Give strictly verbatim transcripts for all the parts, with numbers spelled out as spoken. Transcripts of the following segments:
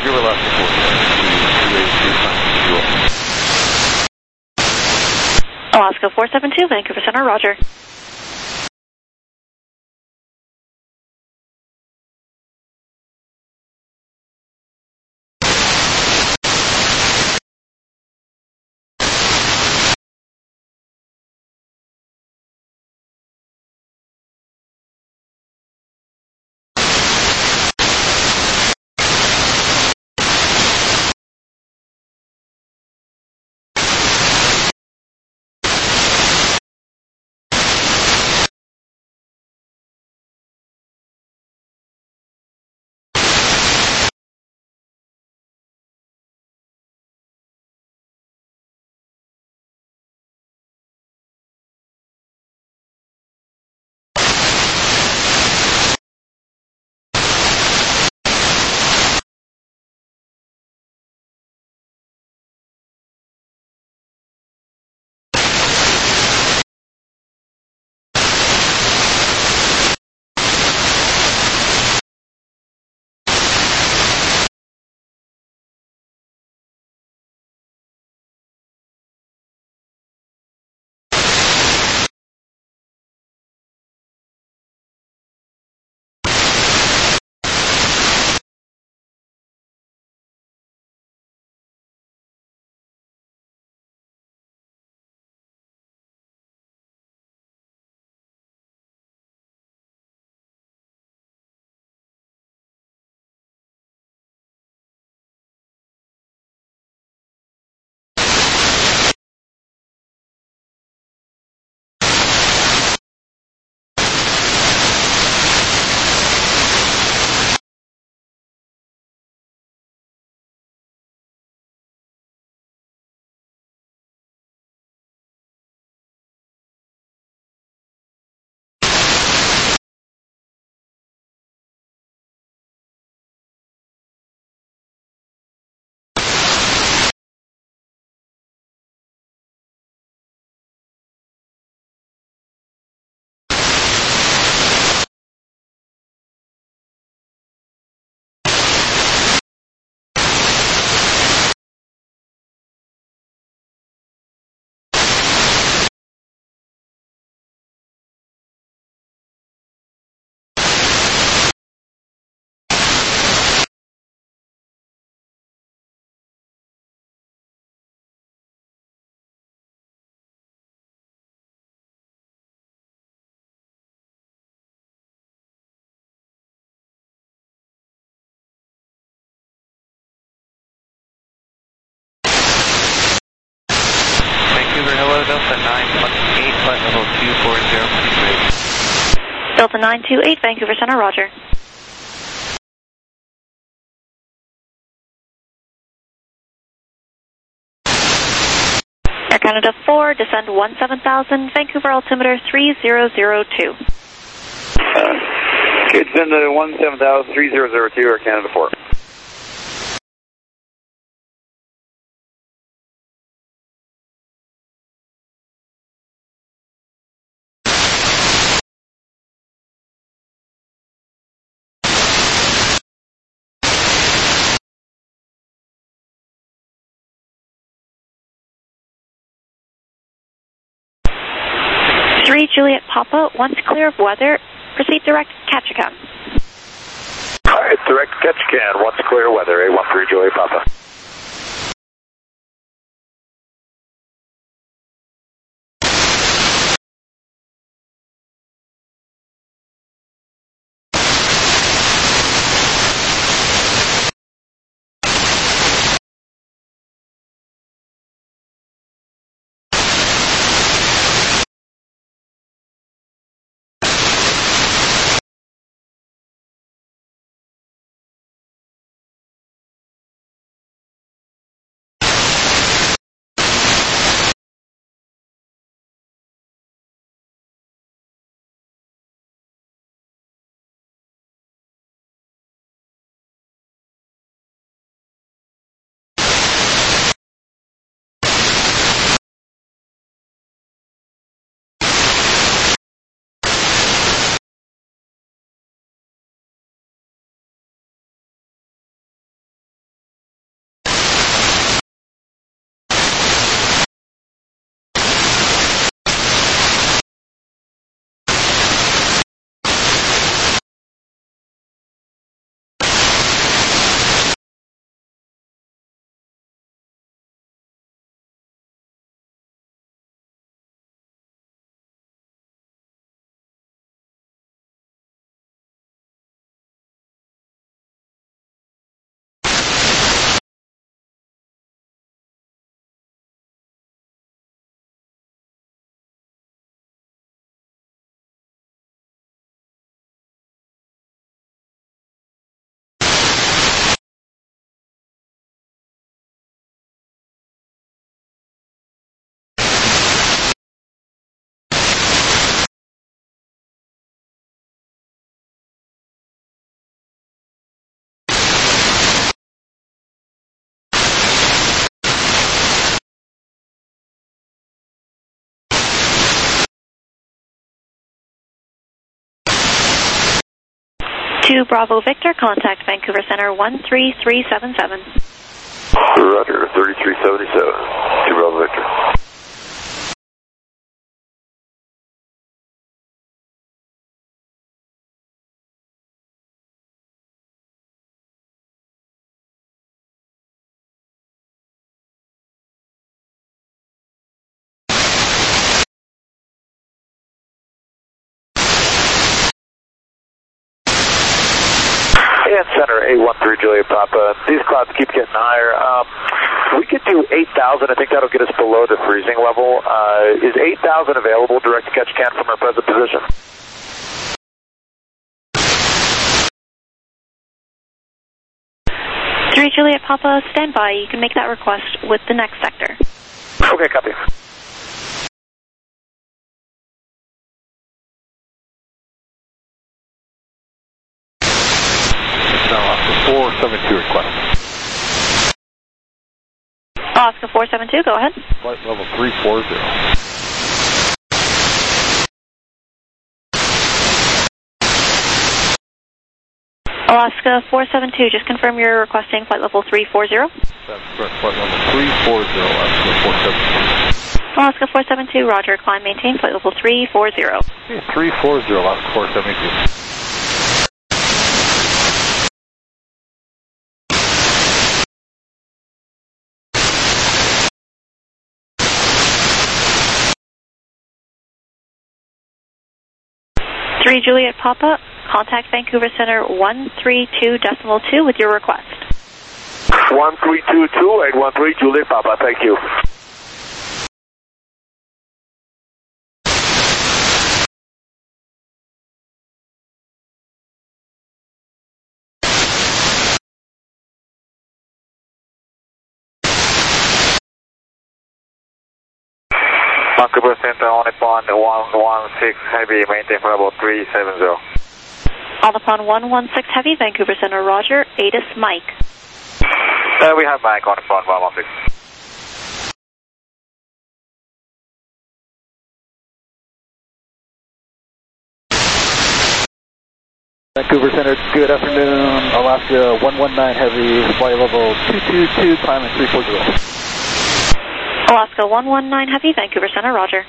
Roger, Alaska four seven two, Alaska four seven two, Vancouver Center, Roger. Vancouver, hello, Delta nine one eight, flight level two four zero, please. Delta nine two eight, Vancouver Center, Roger. Air Canada four, descend one seven thousand, Vancouver altimeter three zero zero two. Uh, okay, descend to one seven thousand, three zero zero two, Air Canada four. three Juliet Papa, once clear of weather, proceed direct Ketchikan. Alright, direct Ketchikan, once clear weather, A one three Juliet Papa. two Bravo Victor, contact Vancouver Center one three three seven seven. Roger, thirty-three seventy-seven. two Bravo Victor. And center eight one three Juliet Papa. These clouds keep getting higher. Um, we could do eight thousand. I think that'll get us below the freezing level. Uh, is eight thousand available direct to catch can from our present position? three Juliet Papa, stand by. You can make that request with the next sector. Okay, copy. four seven two request. Oscar four seven two, go ahead. Flight level three four zero. Alaska four seven two, just confirm you're requesting flight level three four zero. That's correct, flight level three four zero, Alaska four seven two. Alaska four seven two, roger, climb maintain, flight level three four zero. Okay, three four zero, Alaska four seven two. three Juliet Papa, contact Vancouver Center one three two decimal two with your request. one three two two eight one three Juliet Papa, thank you. Vancouver Center on upon one one six heavy, maintain for about three seven zero. On upon one one six heavy, Vancouver Center, roger, A T I S Mike. Uh, we have Mike on upon one one six. Vancouver Center, good afternoon. Alaska one one nine heavy, flight level two two two, climbing three four zero. Alaska one one nine heavy, Vancouver Center, roger.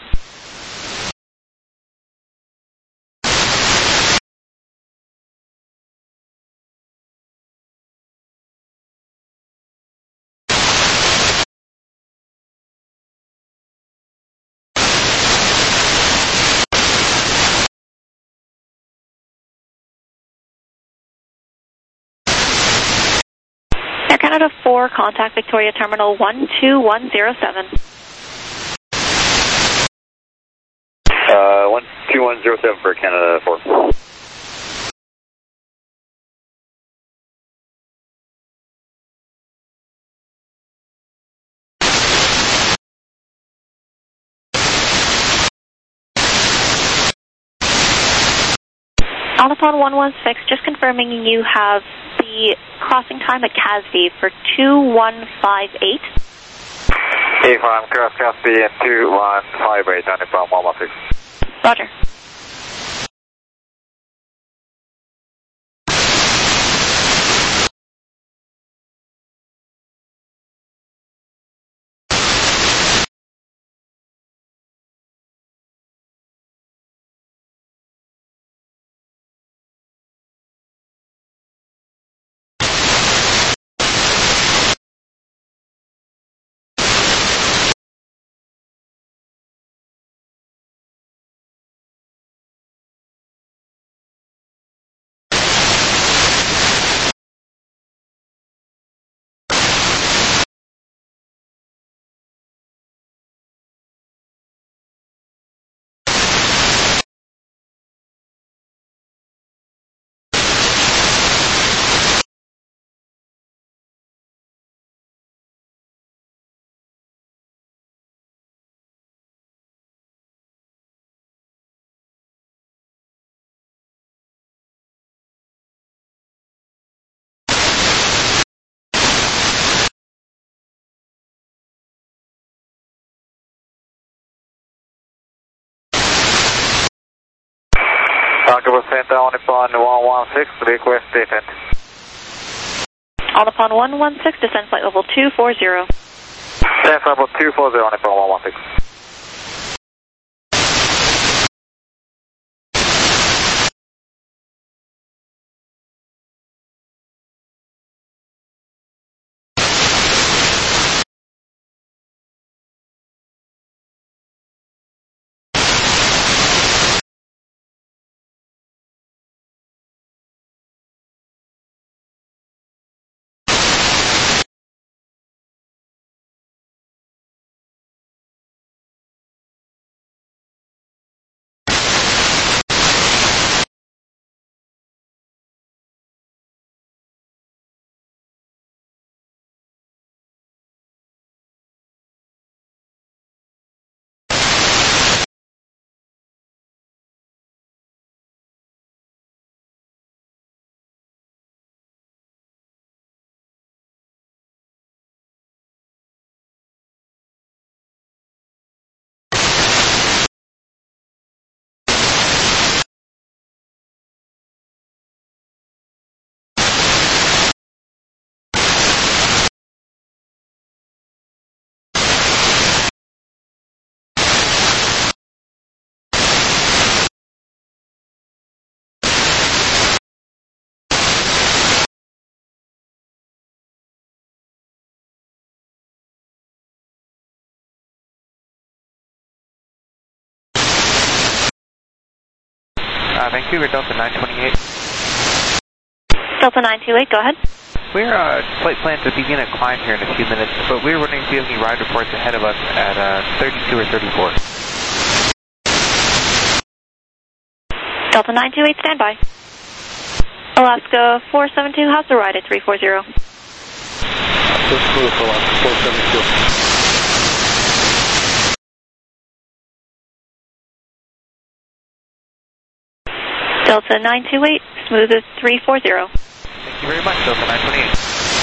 Air Canada four, contact Victoria Terminal one two one zero seven. Uh, one two one zero seven for Canada four. On upon one one six, just confirming you have the crossing time at Casby for two one five eight. If I'm cross Casby and two one five eight on upon one one six. Roger. Vancouver Center, on upon one one six, request descent. On upon one one six, descend flight level two four zero. Descent level two four zero, on upon one one six. Uh, Vancouver, Delta nine twenty-eight. Delta nine two eight, go ahead. We're uh, flight plan to begin a climb here in a few minutes, but we were wondering if you have any ride reports ahead of us at uh, thirty-two or thirty-four. Delta nine two eight, standby. Alaska four seven two, how's the ride at three four zero? Just smooth, Alaska four seven two. Delta nine two eight, smooth as three four zero. Thank you very much, Delta nine twenty-eight.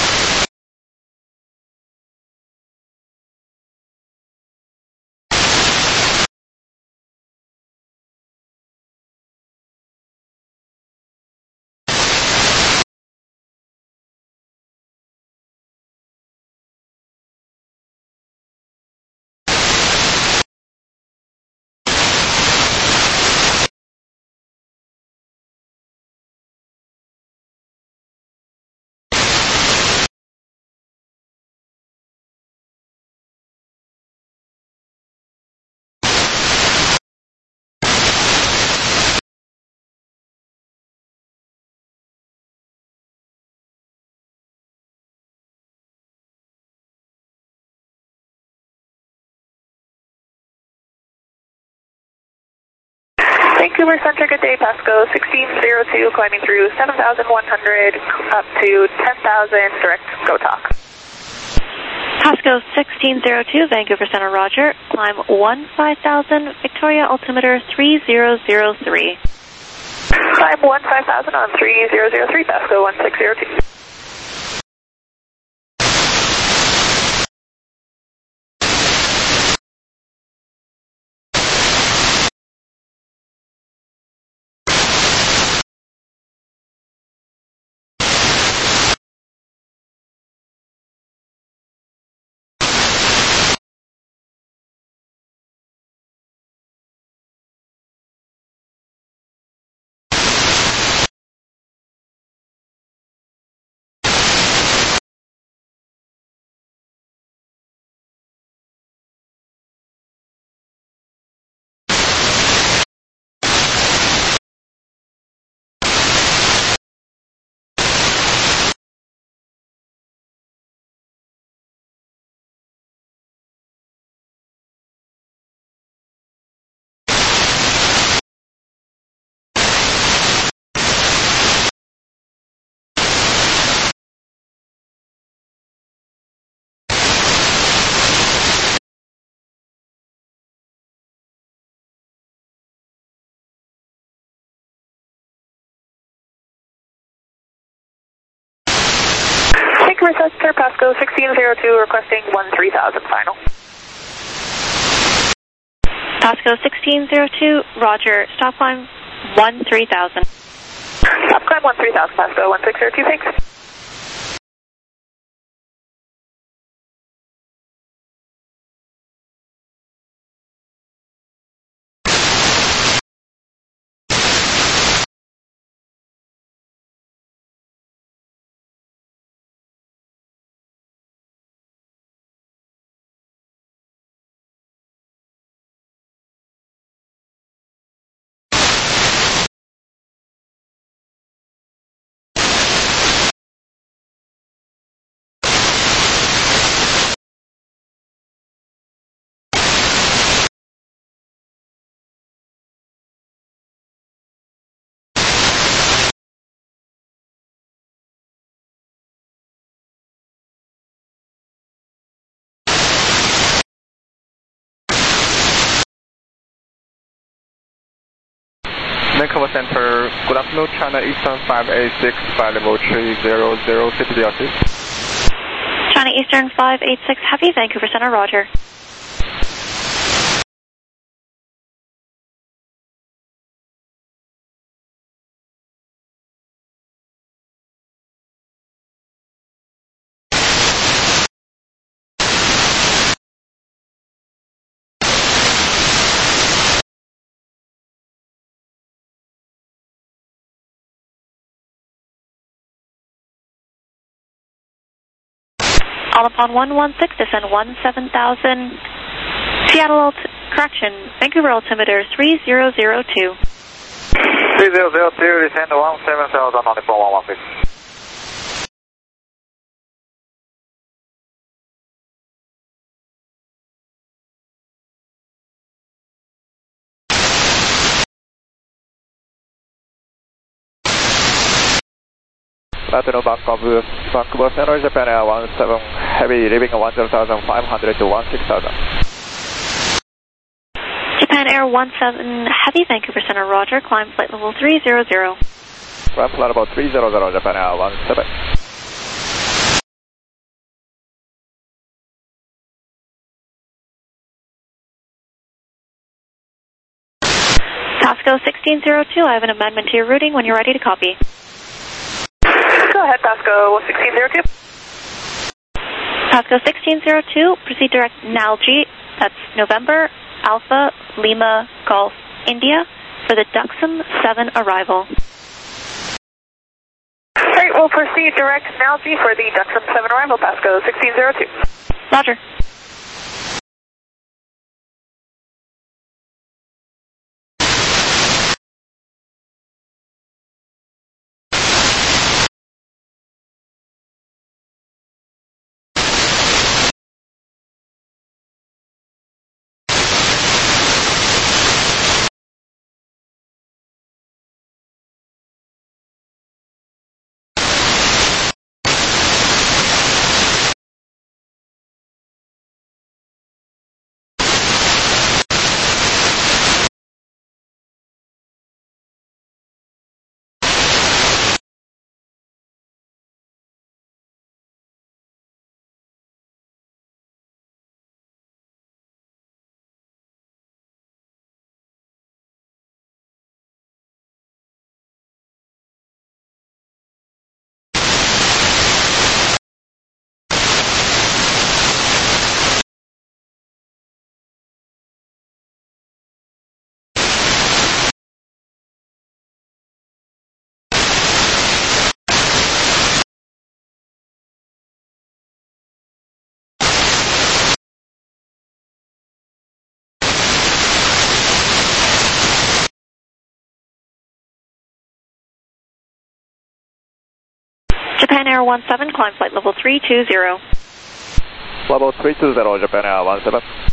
Vancouver Center, good day, Pasco sixteen zero two, climbing through seven thousand one hundred up to ten thousand, direct go talk. Pasco sixteen zero two, Vancouver Center, roger. Climb one five thousand, Victoria altimeter three zero zero three. Climb one five thousand on three zero zero three, Pasco one six zero two. Vancouver Center, Pasco sixteen zero two, requesting one three thousand final. Pasco sixteen zero two, roger. Stop climb one three thousand. Top climb one three thousand, Pasco one six zero two, thanks. Vancouver Center, good afternoon, China Eastern five eight six, flight level three zero zero, city to assist. China Eastern five eight six Heavy, Vancouver Center, roger. All upon one one six, descend one seven thousand, Seattle, alt correction, Vancouver altimeter three zero zero two. three zero zero two, descend one seven thousand on the phone one one six. Latino Vancouver, Vancouver Center, Japan Air one seven Heavy, leaving one zero thousand five hundred to one six thousand. Japan Air one seven Heavy, Vancouver Center, roger, climb flight level three zero zero. Climb flight level three zero zero, Japan Air one seven. Pasco sixteen zero two, I have an amendment to your routing when you're ready to copy. Go ahead, Pasco sixteen zero two. Pasco sixteen zero two, proceed direct Nalgene, that's November, Alpha, Lima, Golf, India, for the Duxam seven arrival. Alright, we'll proceed direct Nalgene for the Duxam seven arrival, Pasco sixteen zero two. Roger. Japan Air one seven, climb flight level three two zero. Level three two zero, Japan Air one seven.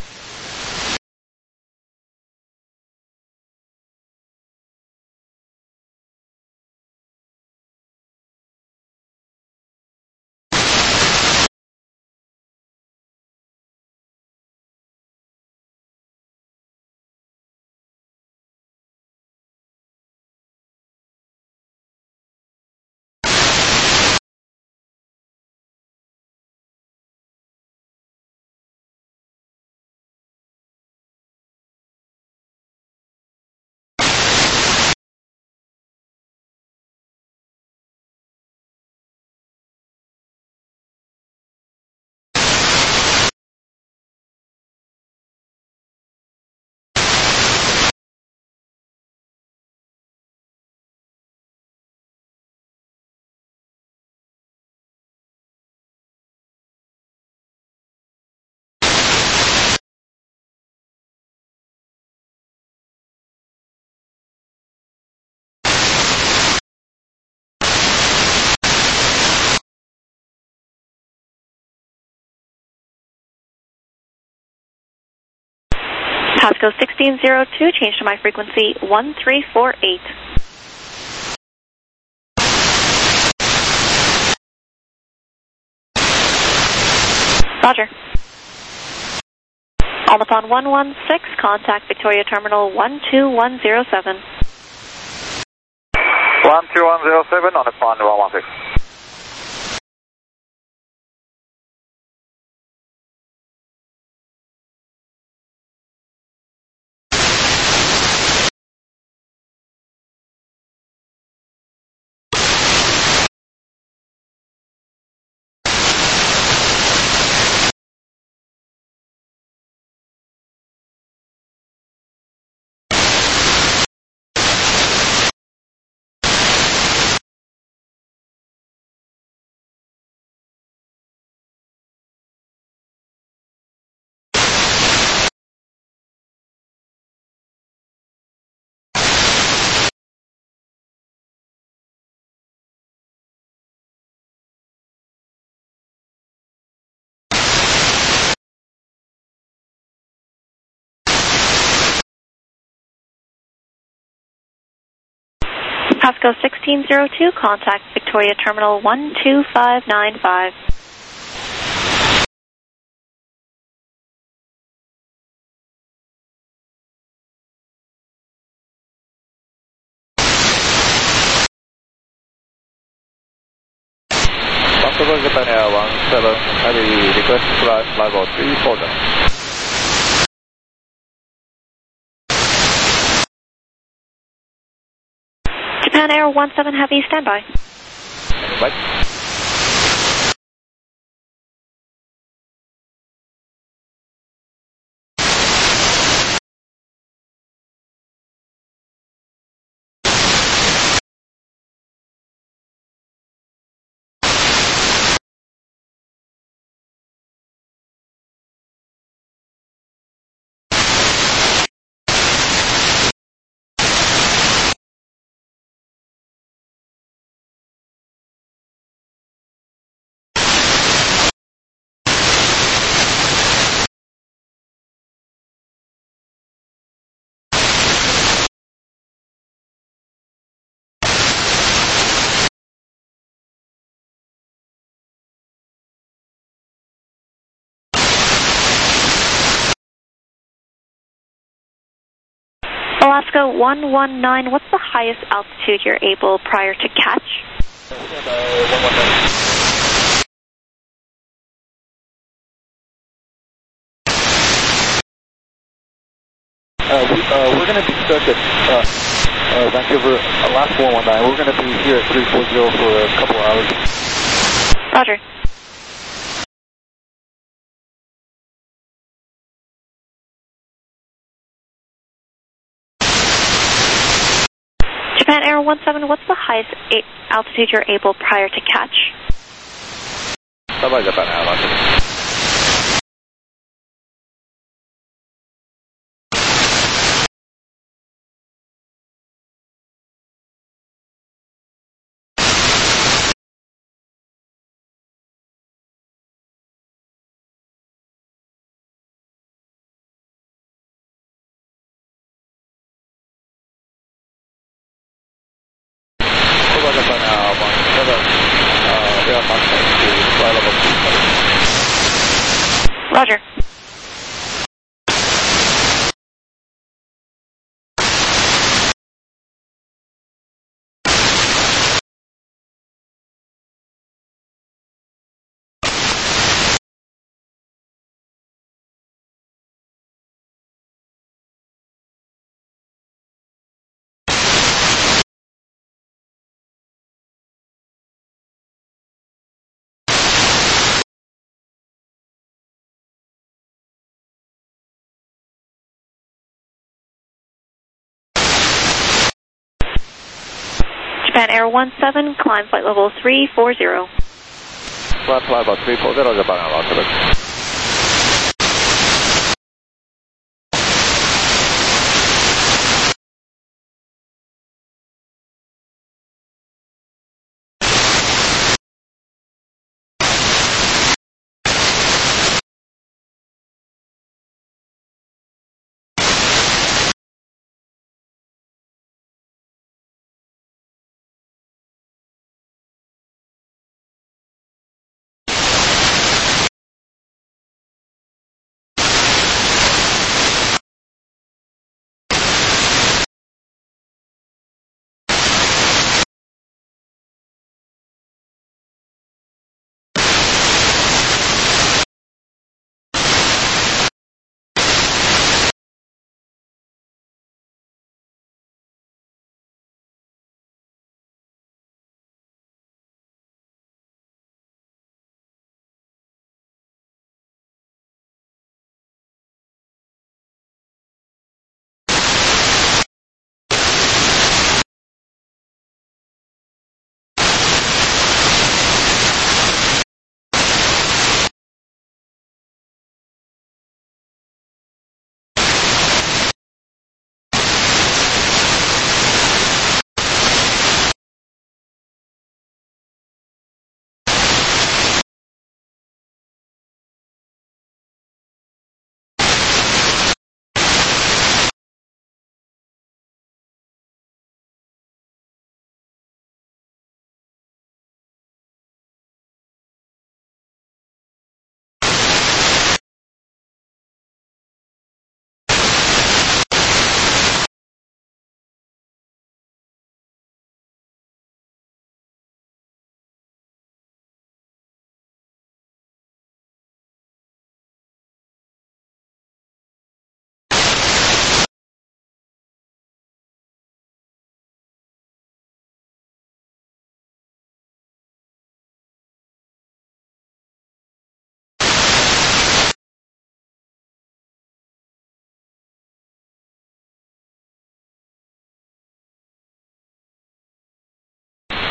Pasco sixteen zero two, change to my frequency one three four eight. Roger. Almaton one one six, contact Victoria Terminal one two one zero seven. one two one zero seven on the pond one one six. Pasco sixteen zero two, contact Victoria Terminal one two five nine five. Vancouver Japan Air one seven Heavy, request flight level three four zero. Japan Air one seven Heavy, standby. Right. Alaska one one nine, what's the highest altitude you're able prior to catch? Uh, one one nine. Uh, we, uh, we're going to be stuck at uh, uh, Vancouver, Alaska one one nine. We're going to be here at three four zero for a couple hours. Roger. Japan Air one seven, what's the highest altitude you're able prior to catch? Bye-bye, Japan Air one seven. Japan Air one seven, uh, we are maximum to flight level two seven. Roger. Japan Air one seven, climb flight level three four zero. Climb flight level three four zero, Japan Air one seven.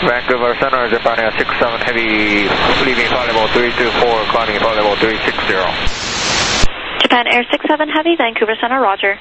Vancouver Center, Japan Air six seven Heavy, leaving flight level three two four, climbing flight level three six zero. Japan Air six seven Heavy, Vancouver Center, roger.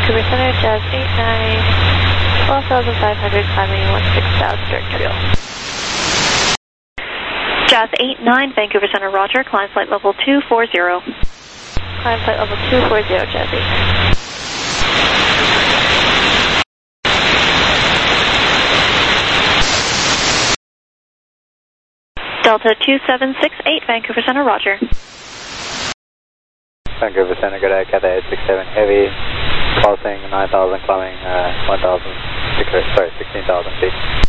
Vancouver Center, Jazz eight nine, twelve thousand five hundred, climbing one six thousand, direct trial. Jazz eight nine, Vancouver Center, roger, climb flight level two four zero. Climb flight level two four zero, Jazz eight nine. Delta two seven six eight, Vancouver Center, roger. Vancouver Center, good day, Cathay eight six seven Heavy, crossing nine thousand, climbing uh, one thousand, sorry, sixteen thousand feet.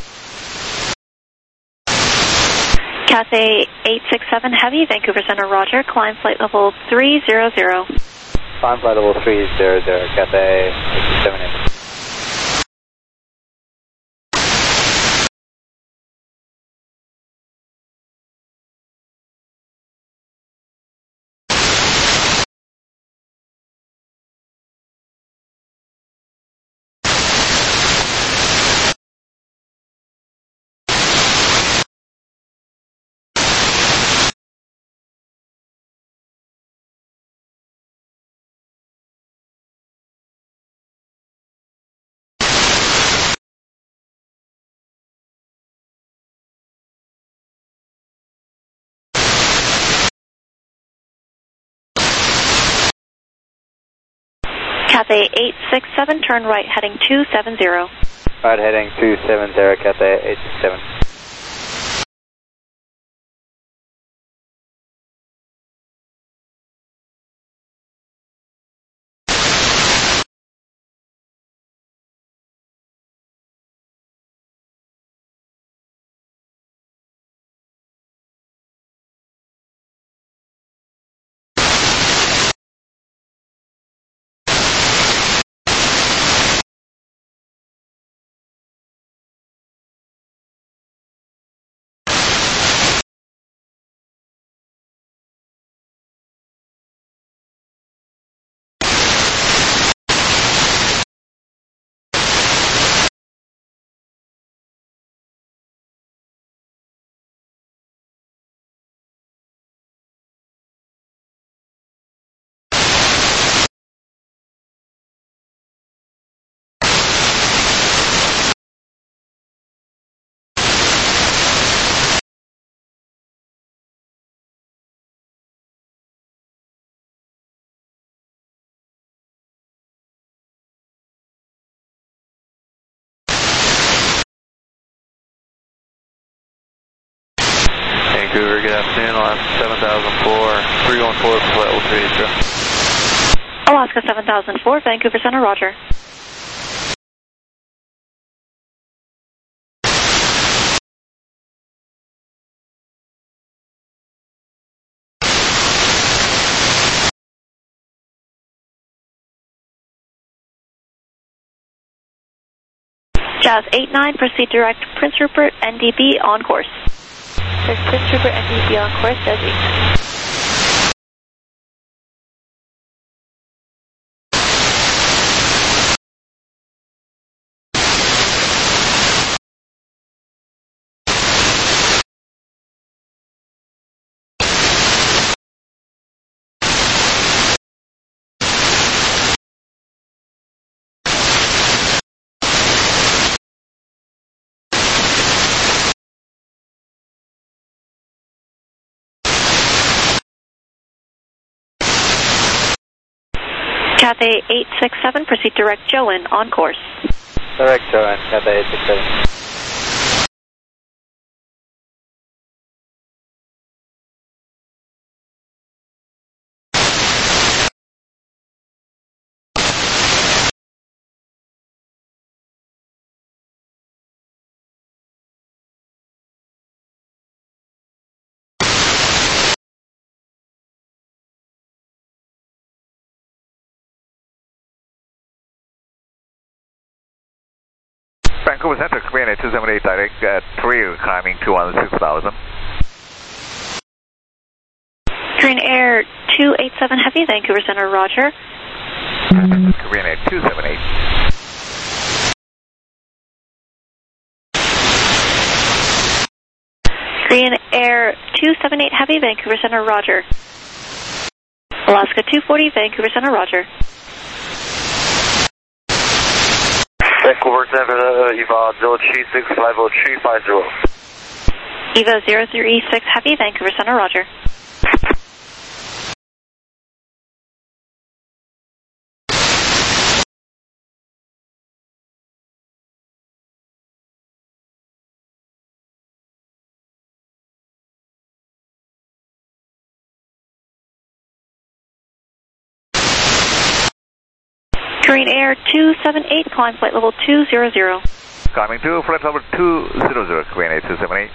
Cathay eight six seven Heavy, Vancouver Center, roger, climb flight level three zero zero. Climb flight level three zero zero, Cathay eight six seven Heavy. Cathay eight six seven, turn right, heading two seven zero. Right, heading two seven zero, Cathay eight six seven. Vancouver, good afternoon, Alaska seven thousand four, three one four, flight level three eight zero. Alaska seven thousand four, Vancouver Center, roger. Jazz eight nine, proceed direct Prince Rupert, N D B, on course. There's Prince Rupert, N D B on course, Jazz eight nine. Cathay eight six seven, proceed direct Joan, on course. Direct Joan, Cathay eight six seven. Vancouver Center, Korean Air two seven eight, direct uh, three, climbing two one six thousand. Korean Air two eight seven Heavy, Vancouver Center, roger. Korean Air two seven eight. Korean Air two seven eight Heavy, Vancouver Center, roger. Alaska two forty, Vancouver Center, roger. Vancouver Center, uh, Eva zero three six five zero three five zero. Eva zero three six Heavy, Vancouver Center, roger. Korean Air two seven eight, climb flight level two zero zero. Climbing to flight level two zero zero, Korean Air two seven eight.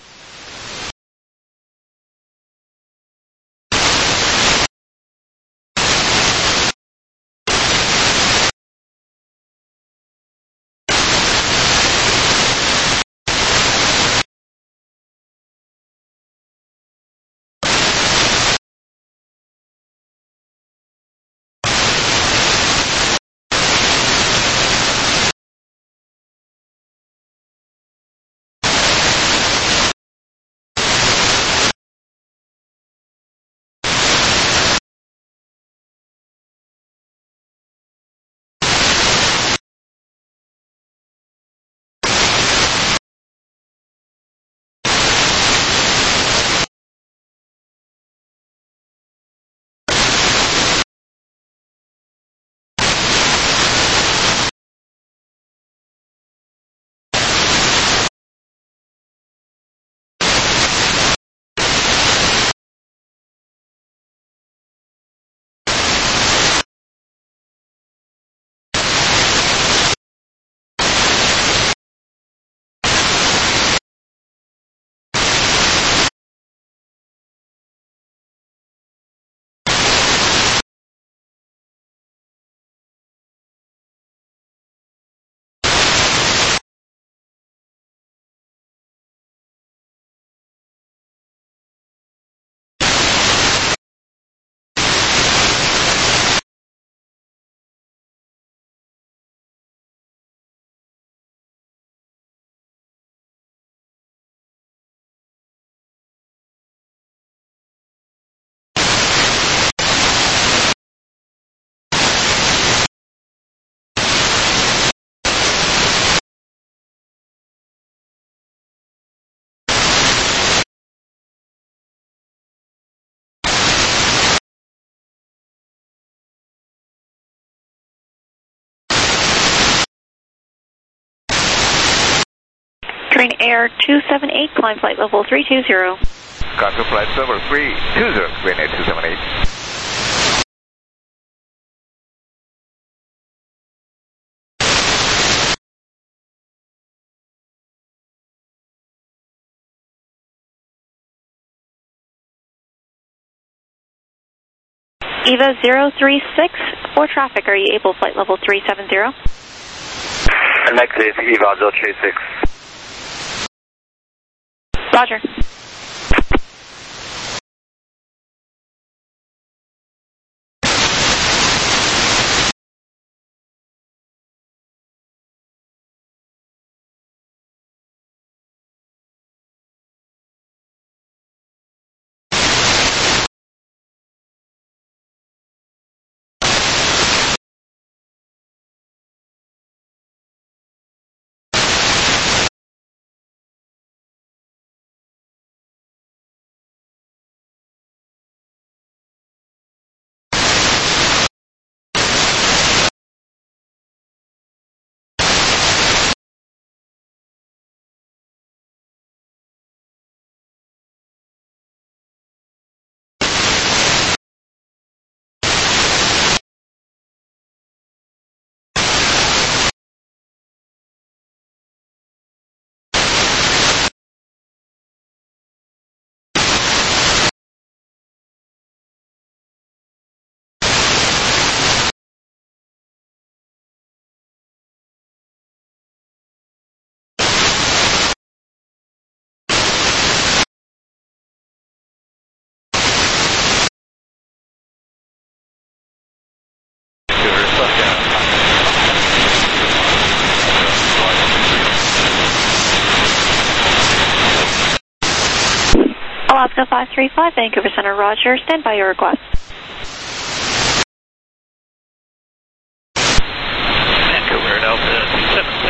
Korean Air two seven eight, climb flight level three two zero. Climb to flight level three two zero, Korean Air two seven eight. Eva zero three six, for traffic, are you able flight level three seven zero? Next is Eva zero three six. Roger. Alaska five three five, Vancouver Center, roger. Stand by your request. Vancouver, Delta two seven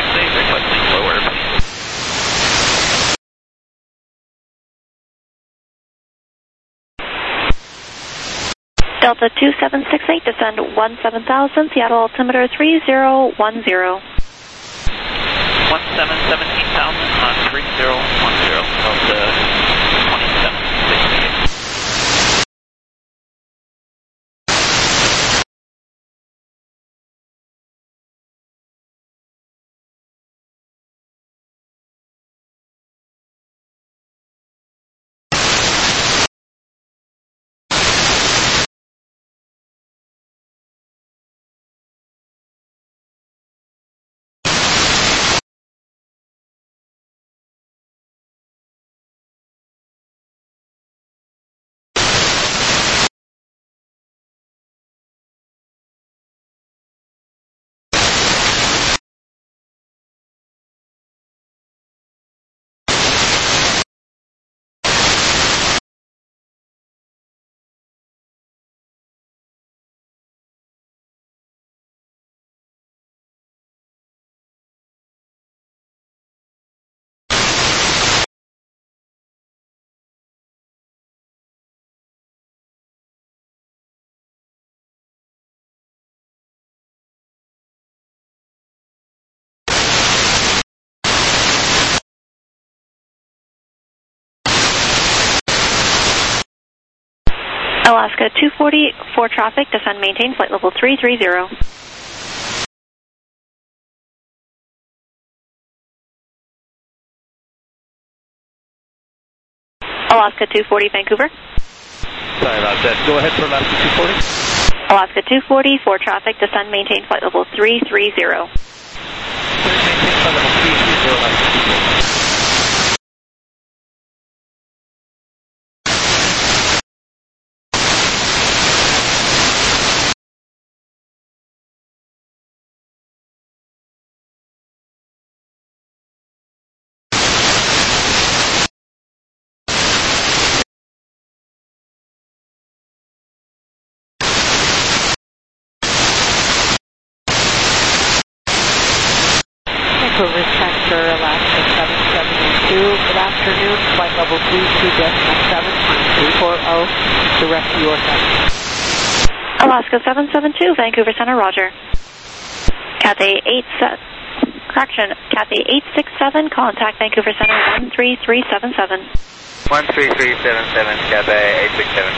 Delta two seven six eight, descend one seven thousand, Seattle altimeter three zero one zero. one seven seventeen thousand on three zero one zero, Delta twenty-seven sixty-eight. Alaska two forty, for traffic, descend maintain flight level three three zero. Alaska two forty, Vancouver. Sorry about that. Go ahead for Alaska two forty. Alaska two forty, for traffic, descend maintain flight level three three zero. Maintain flight level three three zero, Alaska two forty. Vancouver Center, Alaska seven seven two, good afternoon, flight level three two decimal seven, three four zero, direct to your center. Alaska seven seven two, Vancouver Center, roger. Cathay eight seven, correction, Cathay eight six seven, contact Vancouver Center one three three seven seven. one three three seven seven, Cathay eight six seven.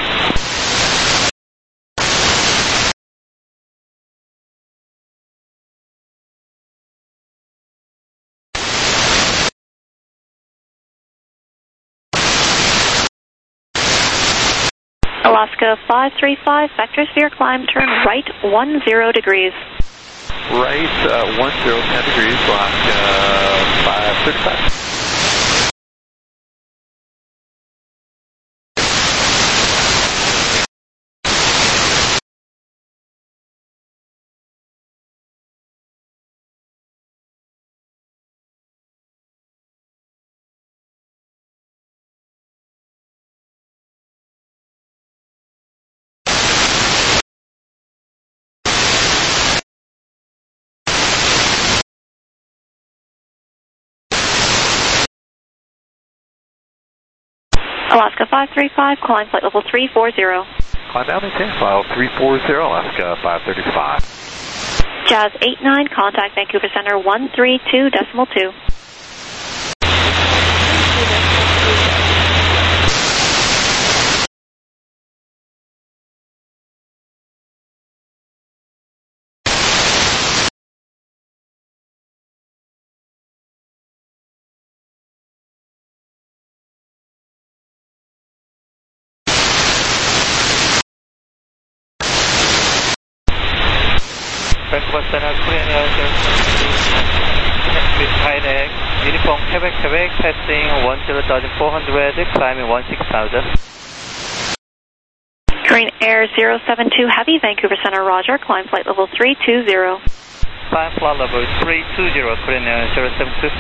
Alaska five three five, vector sphere climb, turn right one zero degrees. Right, uh, one zero, ten degrees, Alaska five thirty-five. Alaska five three five, climb flight level three four zero. Climb down maintain file three four zero, Alaska five thirty-five. Jazz eight nine, contact Vancouver Center one three two decimal two. Vancouver Center, Korean Air with Skynex, uniform Quebec, Quebec, passing one zero thousand four hundred, climbing one six thousand. Korean Air zero seven two Heavy, Vancouver Center, roger, climb flight level three two zero. Climb flight level three two zero, Korean Air zero seven two.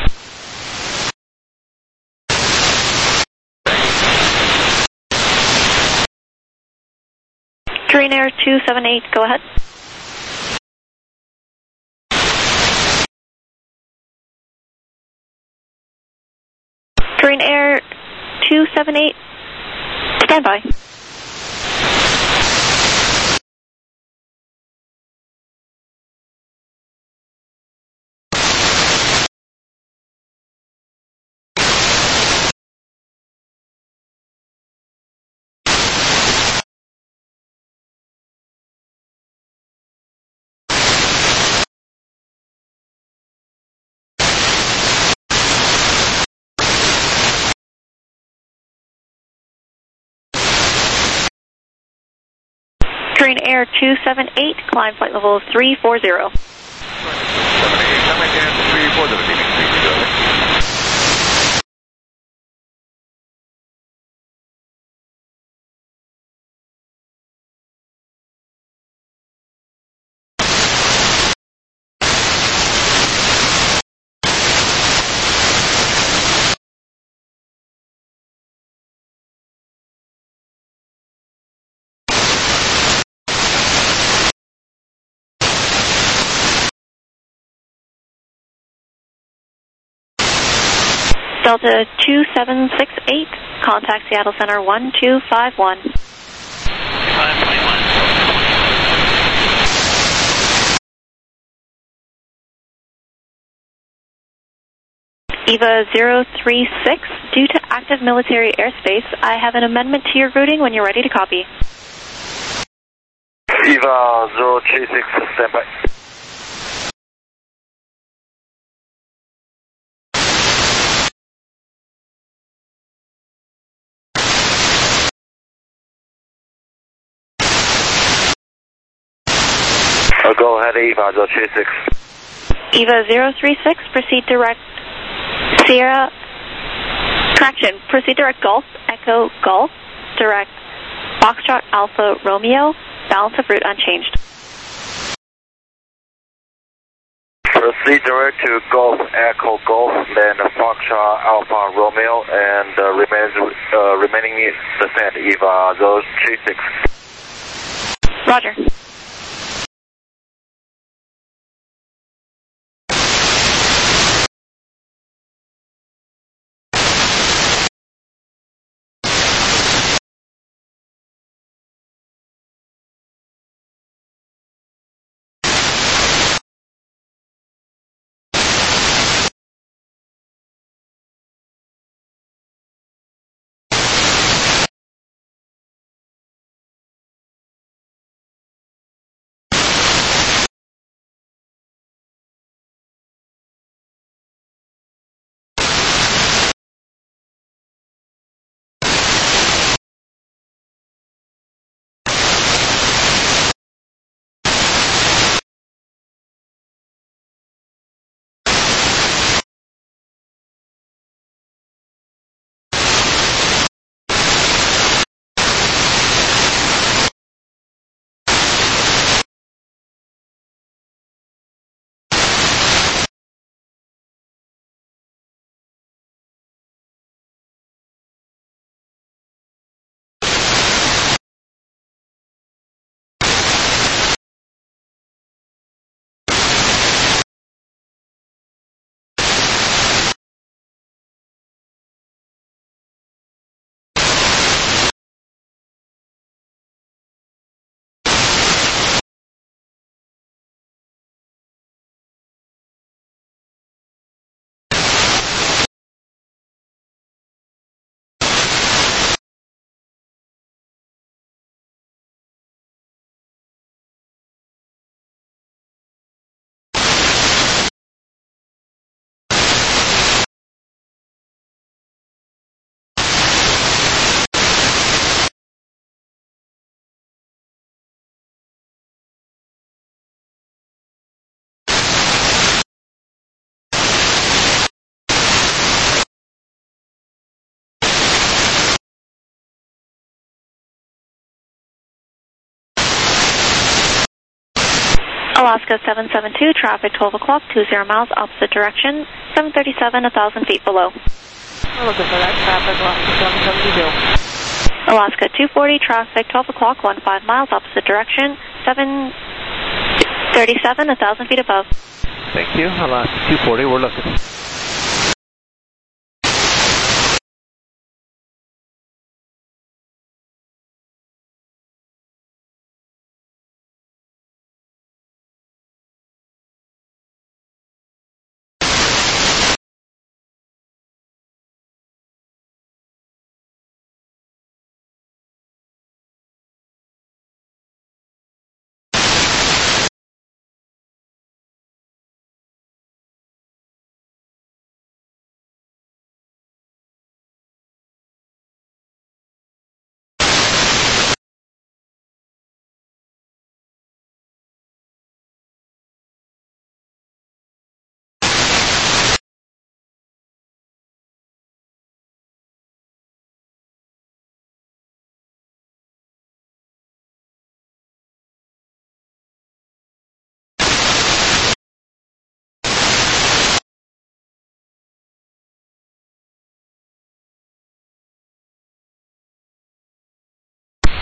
Korean Air two seven eight, go ahead. Korean Air two seven eight, stand by. Korean Air two seven eight, climb flight level three forty. seven eight, come again, three forty, leaving three forty. Delta two seven six eight, contact Seattle Center one two five one. five twenty-one. EVA zero three six, due to active military airspace, I have an amendment to your routing when you're ready to copy. EVA zero three six, stand by. Oh, go ahead, EVA zero three six. EVA zero three six, proceed direct Sierra, correction, proceed direct Golf, Echo Golf, direct Foxtrot Alpha Romeo, balance of route unchanged. Proceed direct to Golf, Echo Golf, then Foxtrot Alpha Romeo, and uh, remains, uh, remaining descent, EVA zero three six. Roger. Alaska seven seven two, traffic twelve o'clock, two zero miles, opposite direction, seven thirty-seven, one thousand feet below. We're looking for that traffic, Alaska seven seventy-two. Alaska two forty, traffic twelve o'clock, one five miles, opposite direction, seven thirty-seven, one thousand feet above. Thank you. Alaska two forty, we're looking.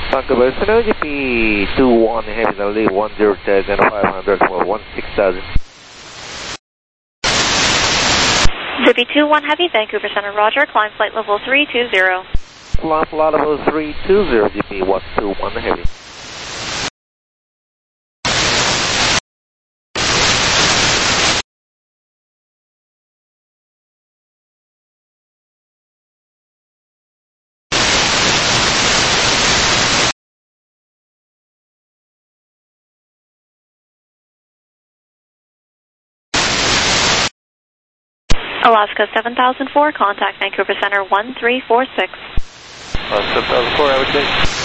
Vancouver, Snow G P two one Heavy, now leave one zero thousand five hundred for one six thousand. G P two one Heavy, Vancouver Center, roger, climb flight level three two zero. Climb flight level three two zero, G P one two one Heavy. Alaska seven thousand four, contact Vancouver Center one three four six. Uh, seven thousand four, I would say.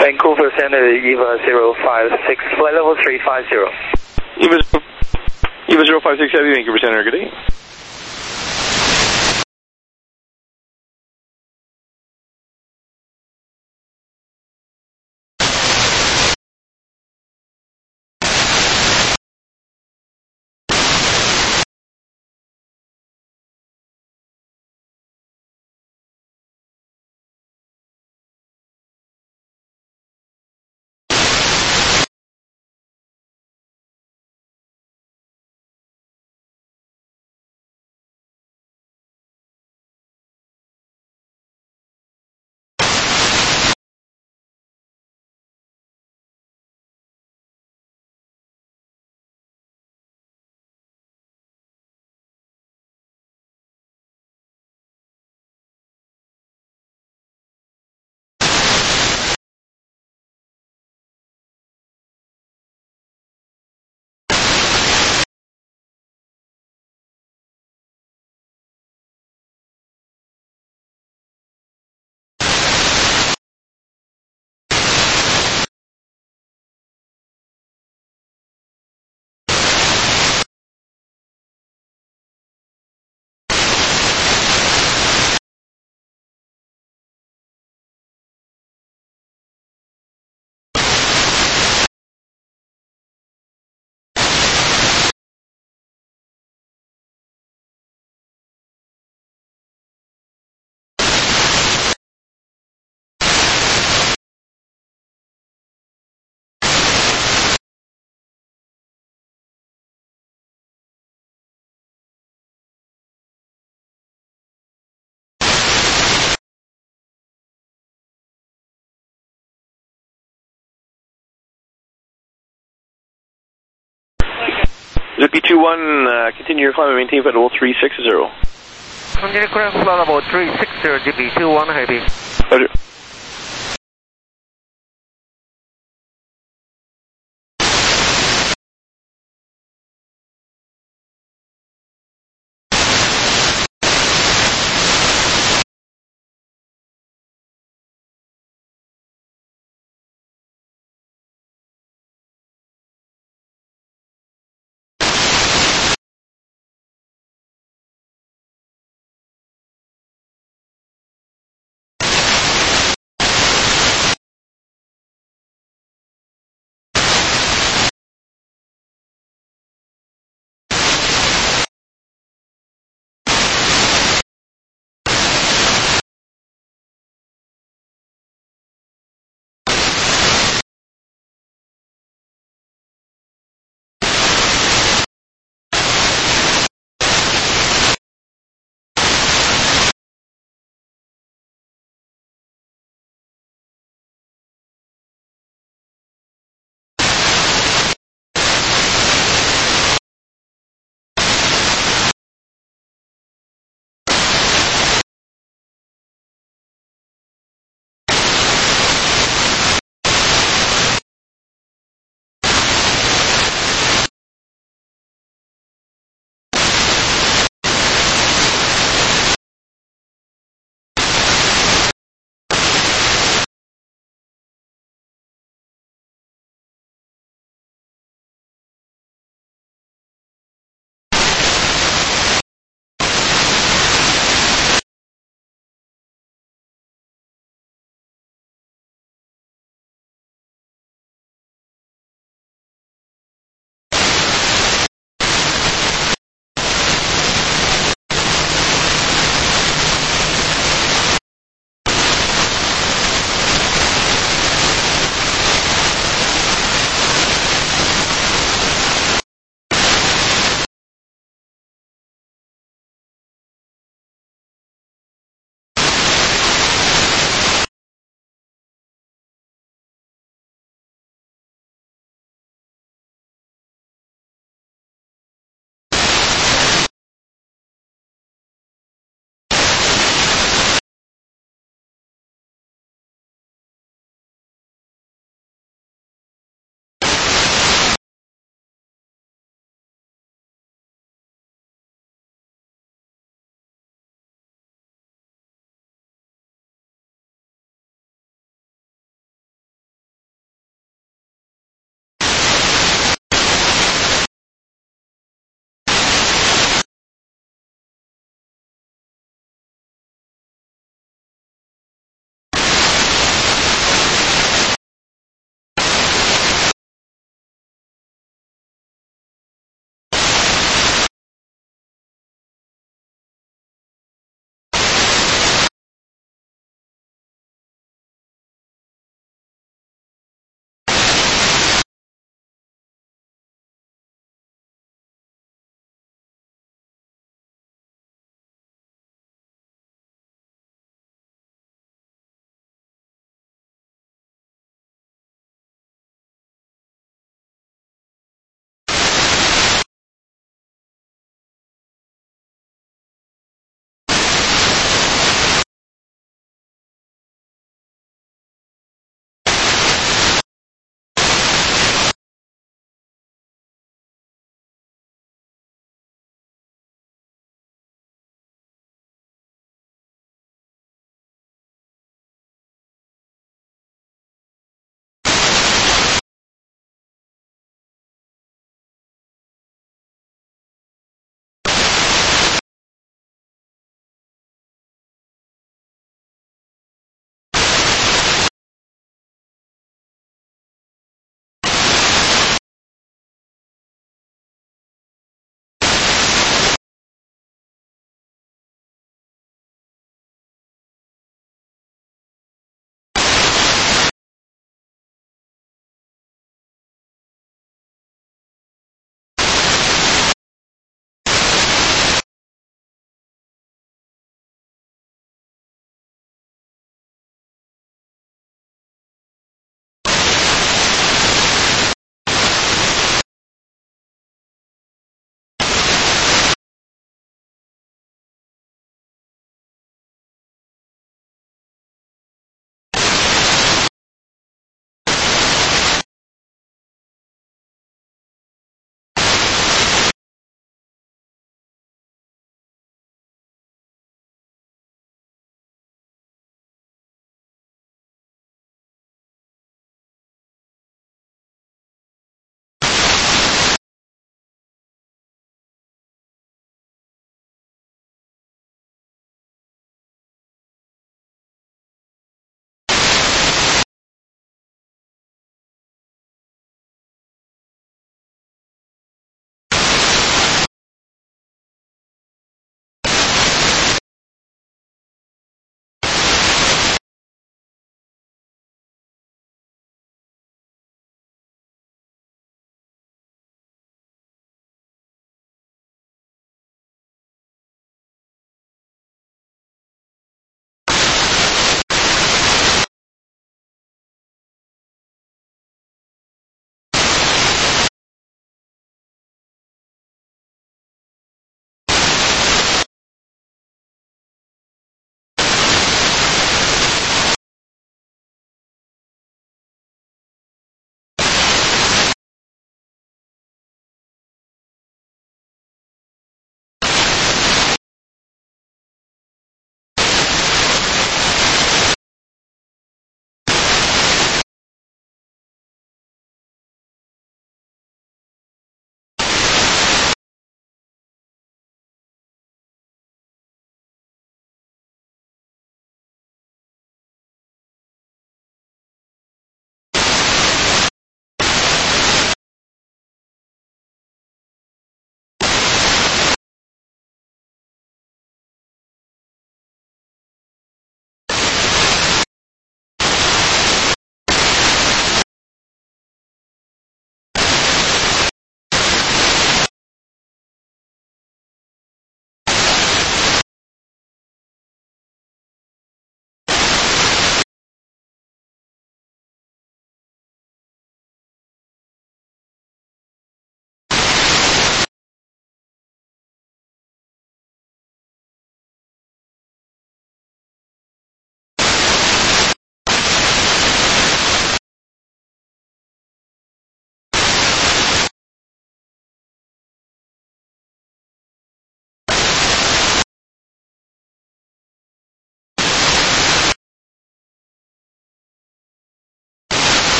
Vancouver Center, EVA zero five six, flight level three five zero. EVA, EVA zero five six Heavy, Vancouver Center, good day. Zuki two one, uh, continue your climb and maintain flight level three six zero. Continue climb flight level three six zero, G B two one Heavy. Roger.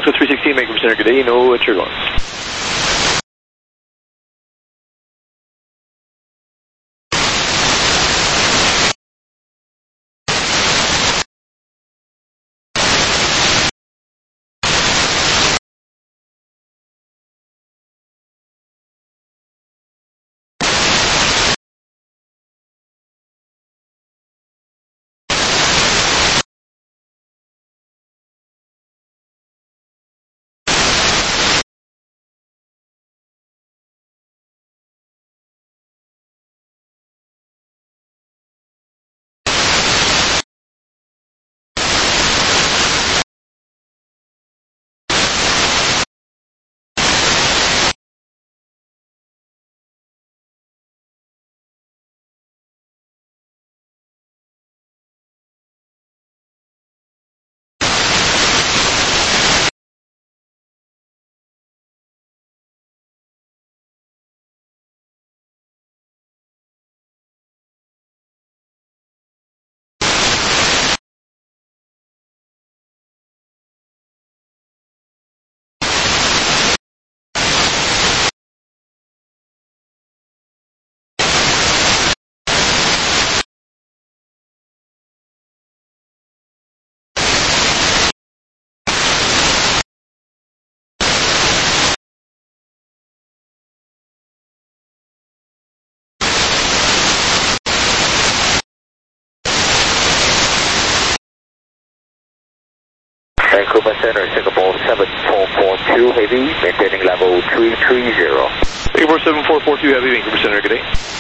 Pasco three sixteen, Vancouver Center, good day, no turbulence. Vancouver Center, Singapore seven four four two Heavy, maintaining level three three zero. Singapore seven four four two Heavy, Vancouver Center, good day.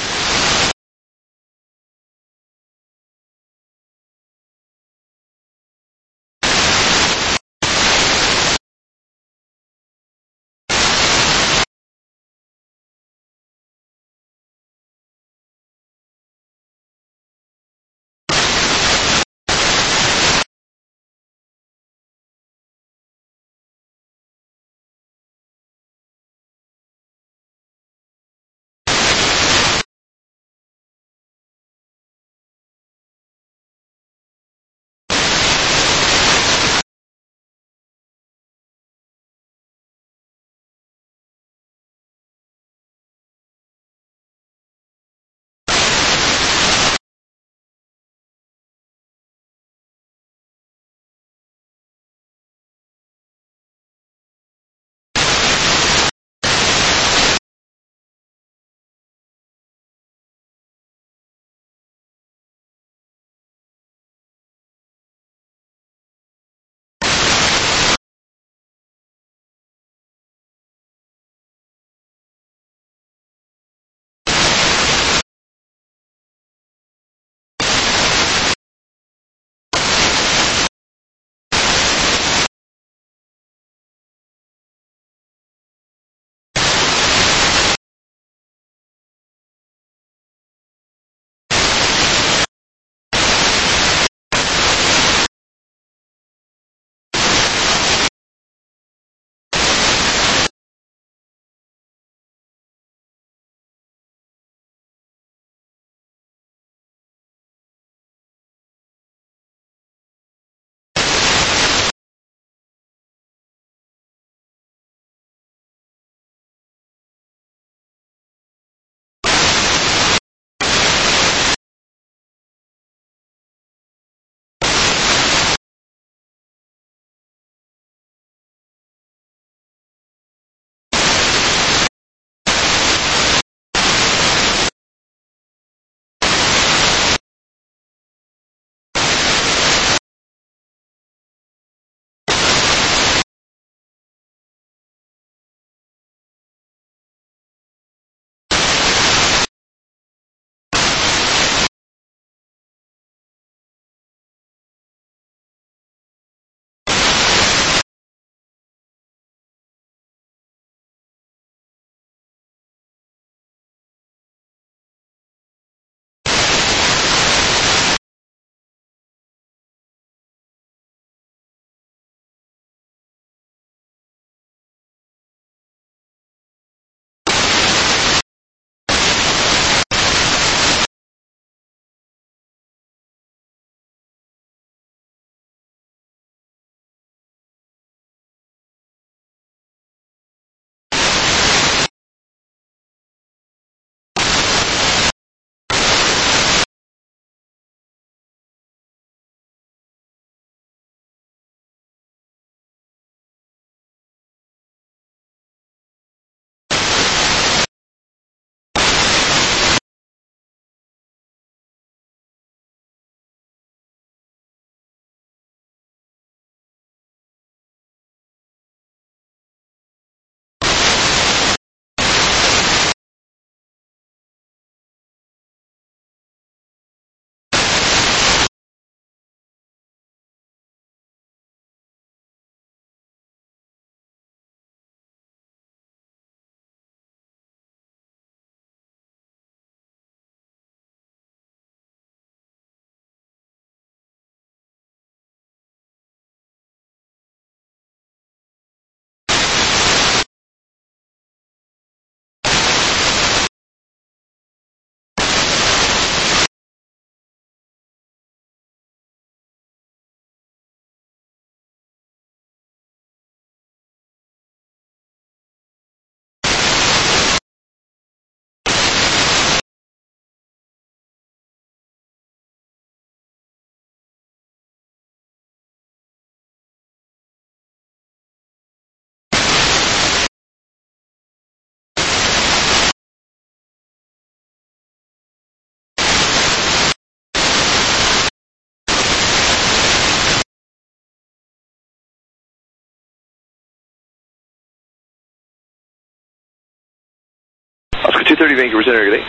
thirty Vancouver Center, good day.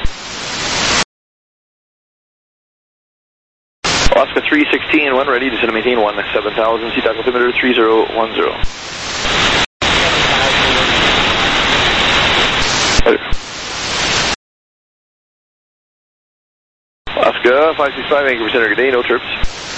Oscar three sixteen, one ready, descend to maintain one seven thousand, seat altimeter three zero one zero. Oscar five six five Vancouver Center, good day, no trips.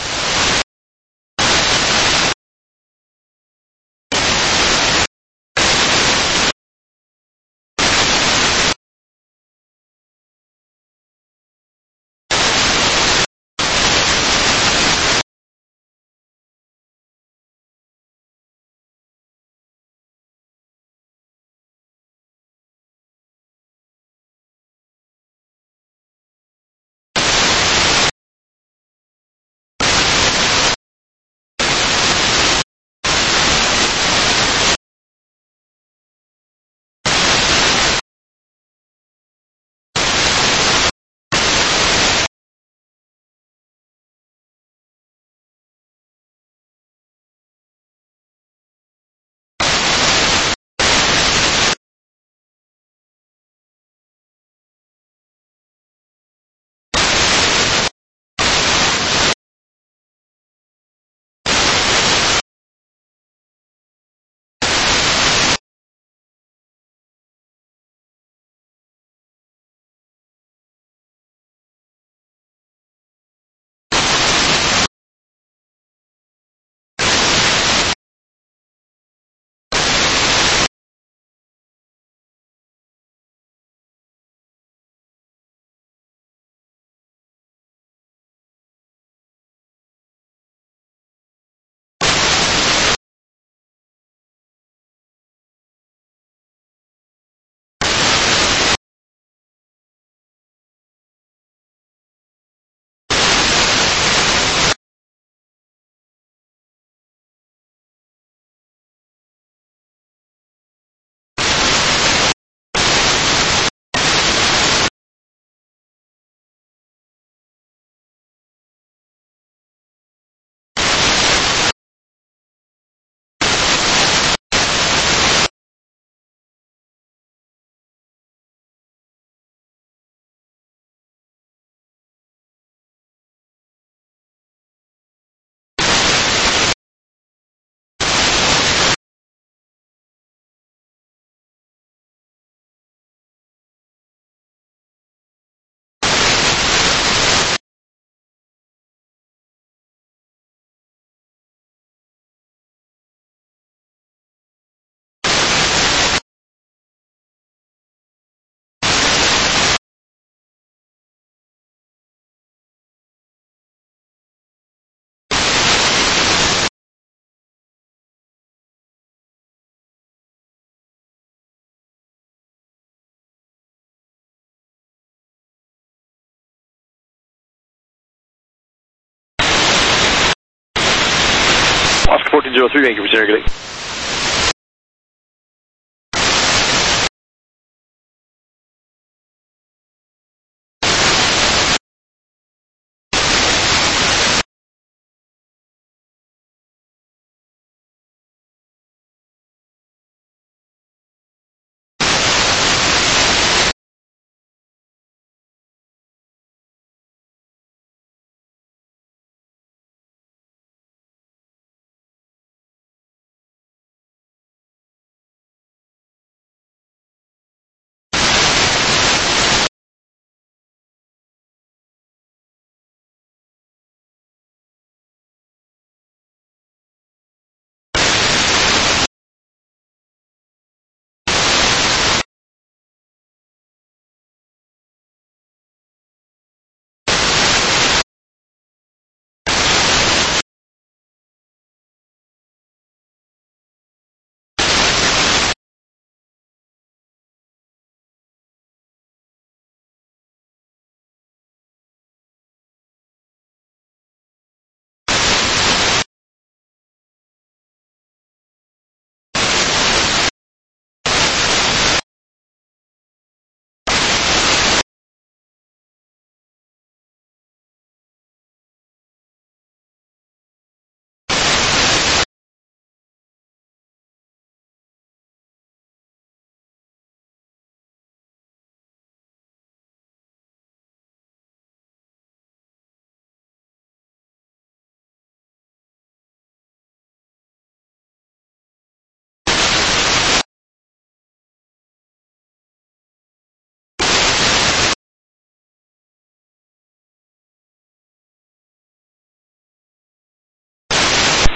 Oscar fourteen zero three Vancouver Center, good day.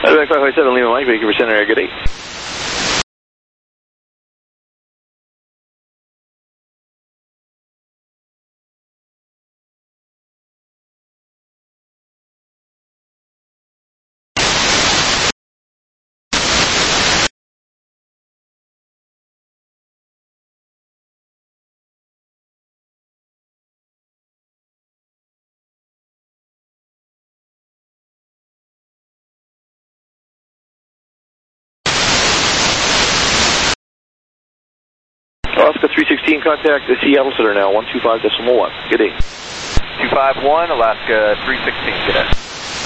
five five seven Lima Mike, thank you for center air, good day. Alaska three sixteen, contact the Seattle Center now, one two five decimal one. Good day. two five one, Alaska three sixteen, good day.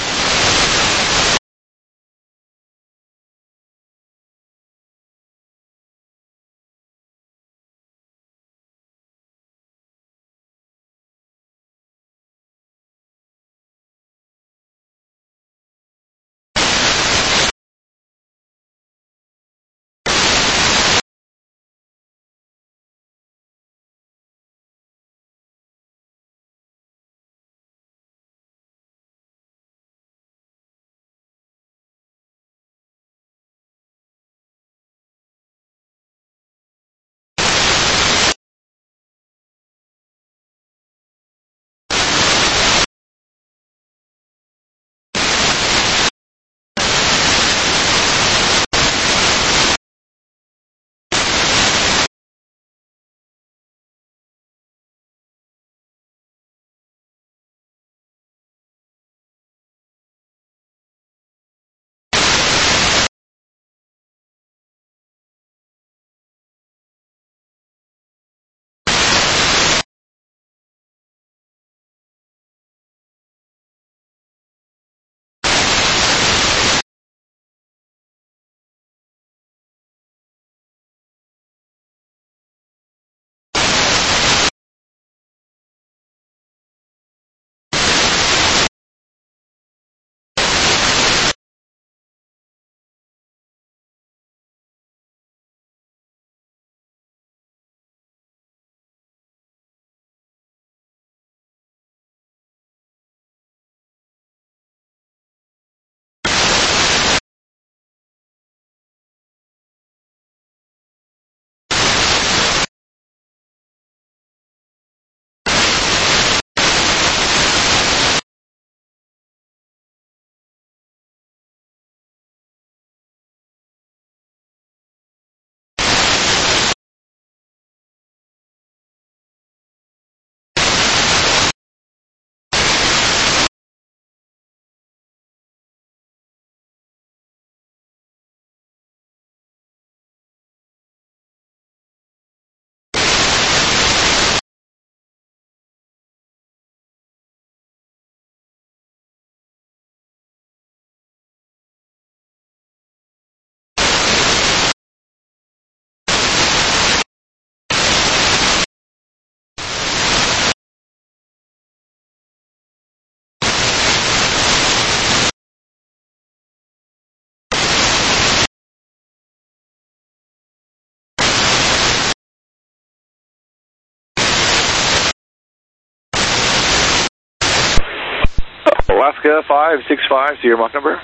Alaska five six five, so your Mach number?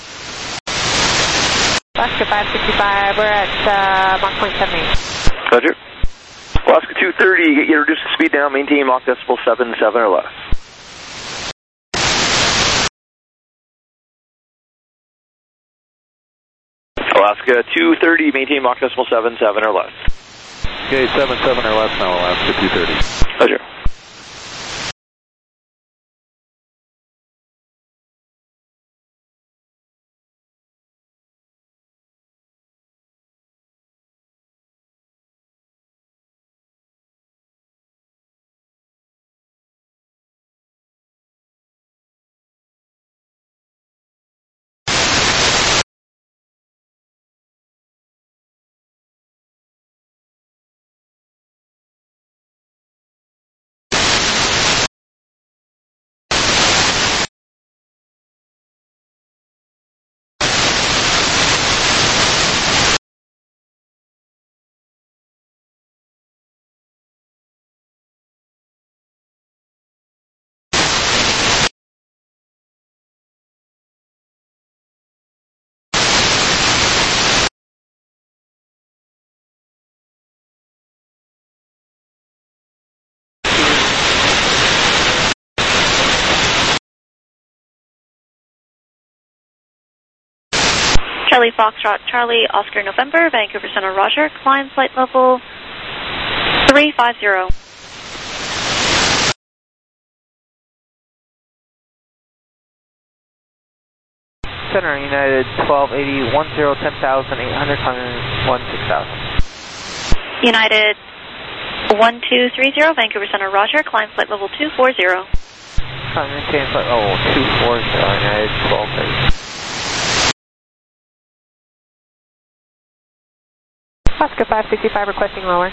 Alaska five sixty-five, we're at uh, Mach point seven eight. Roger. Alaska two thirty, get you reduce the speed down, maintain Mach decimal seven seven or less. Alaska two thirty, maintain Mach decimal seven seven or less. Okay, seven seven or less now, Alaska two thirty. Roger. Charlie Foxtrot, Charlie, Oscar November, Vancouver Center, Roger, climb flight level three five zero. Center, United twelve eighty, one zero, ten thousand eight hundred, climbing one six thousand. United one two three zero, Vancouver Center, Roger, climb flight level two four zero. Climb maintain flight level two four zero, United twelve thirty. Oscar five sixty-five requesting lower.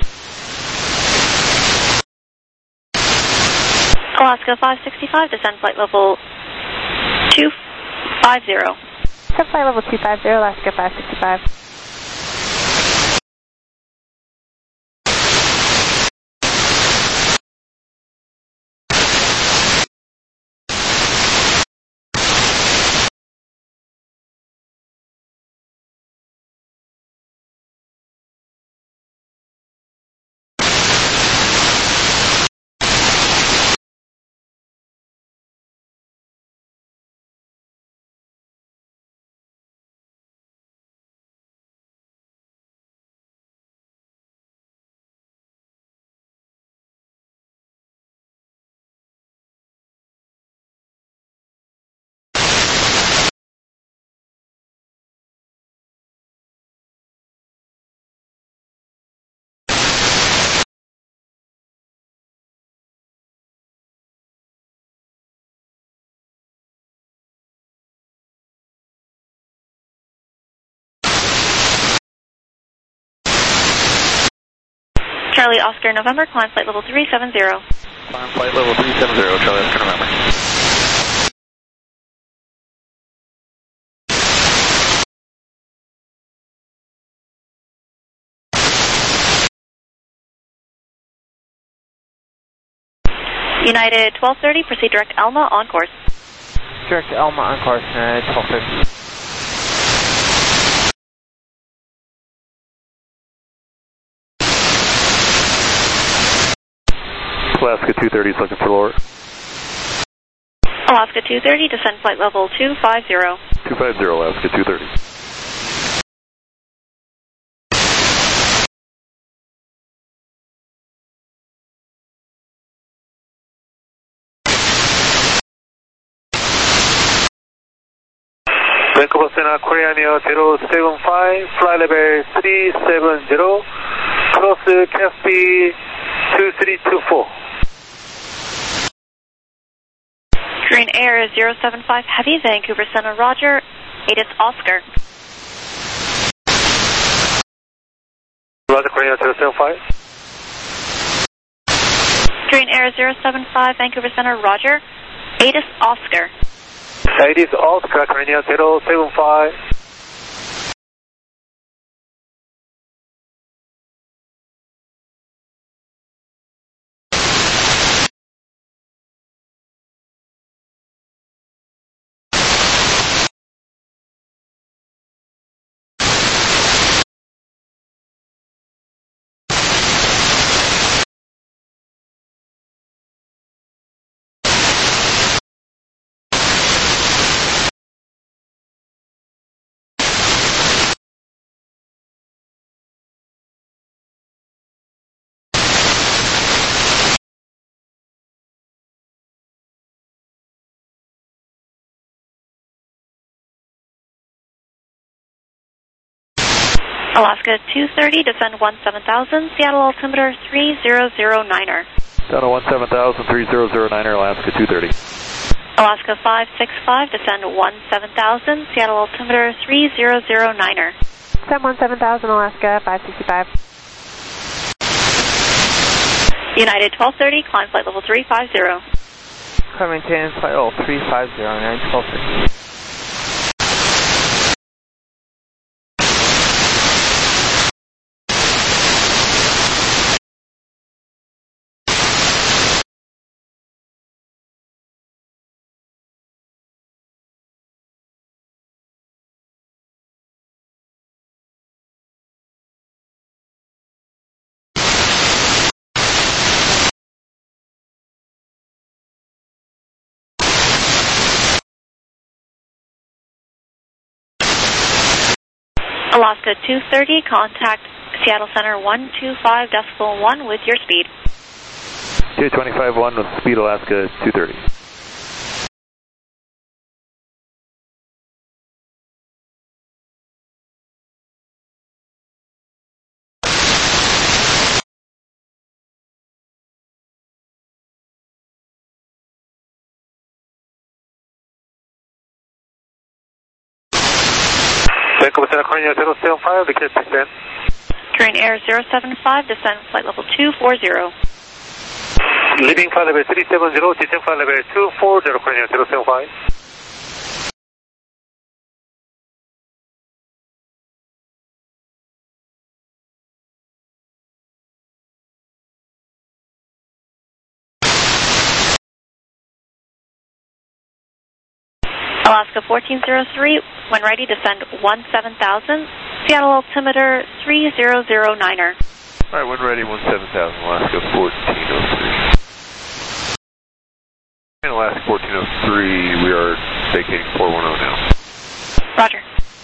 Alaska five sixty-five, descend flight level two five zero. Descend flight level two five zero, Alaska five sixty-five. Charlie, Oscar November, climb flight level three seven zero. Climb flight level three seven zero, Charlie, Oscar November. United twelve thirty, proceed direct Elma on course. Direct Elma on course, United twelve thirty. Alaska two thirty is looking for lower. Alaska two thirty, descend flight level two five zero. two five zero, Alaska two thirty. Vancouver Center, Korean Air zero seven five, flight level three seven zero, cross Caspi two three two four. Green Air zero seven five, heavy, Vancouver Center, Roger, A T I S Oscar. Roger, Korean Air zero seven five. Green Air zero seven five, Vancouver Center, Roger, A T I S Oscar. A T I S Oscar, Korean Air zero seven five. Alaska two thirty, descend one seven thousand, Seattle altimeter three zero zero niner. Seattle one seven thousand, three zero zero niner, Alaska two thirty. Alaska five six five, descend one seven thousand, Seattle altimeter three zero zero niner. Descend one seven thousand, Alaska five sixty-five. United twelve thirty, climb flight level three five zero. Climb maintain flight level three five zero, United twelve thirty. Alaska two thirty, contact Seattle Center one two five decibel one with your speed. two twenty-five one with speed Alaska two thirty. Vancouver Center, Korean zero seven five, the kids descend. Korean Air zero seven five, descend flight level two four zero. Leaving flight level three seven zero, descend flight level two four zero, Korean zero seven five. Alaska fourteen zero three, when ready, descend one seven thousand, Seattle altimeter three zero zero niner. Alright, when ready, one seven thousand, Alaska fourteen oh three. In Alaska fourteen oh three, we are vacating four one zero now. Roger.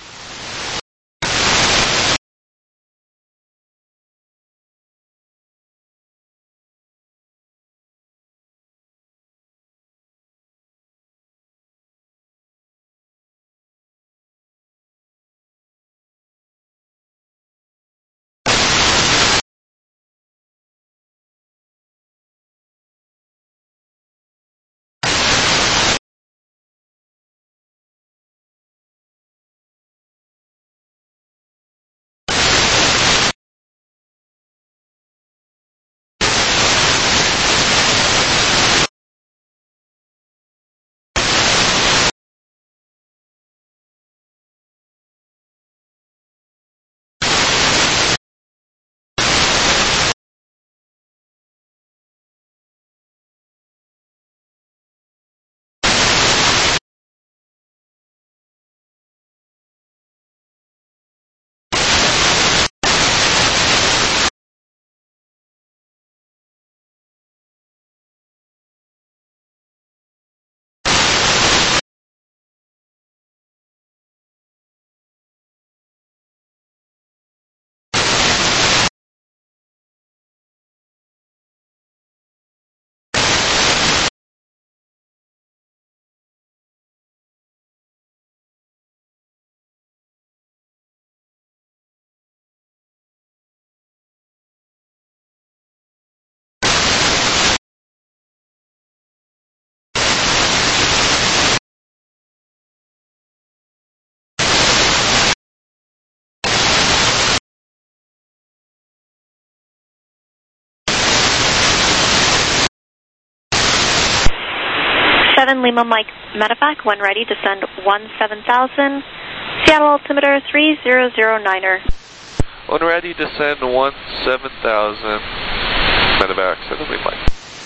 seven Lima Mike Medevac, when ready, descend one seven thousand, Seattle altimeter three zero zero niner. When ready, descend one seven thousand, Medevac, seven Lima Mike.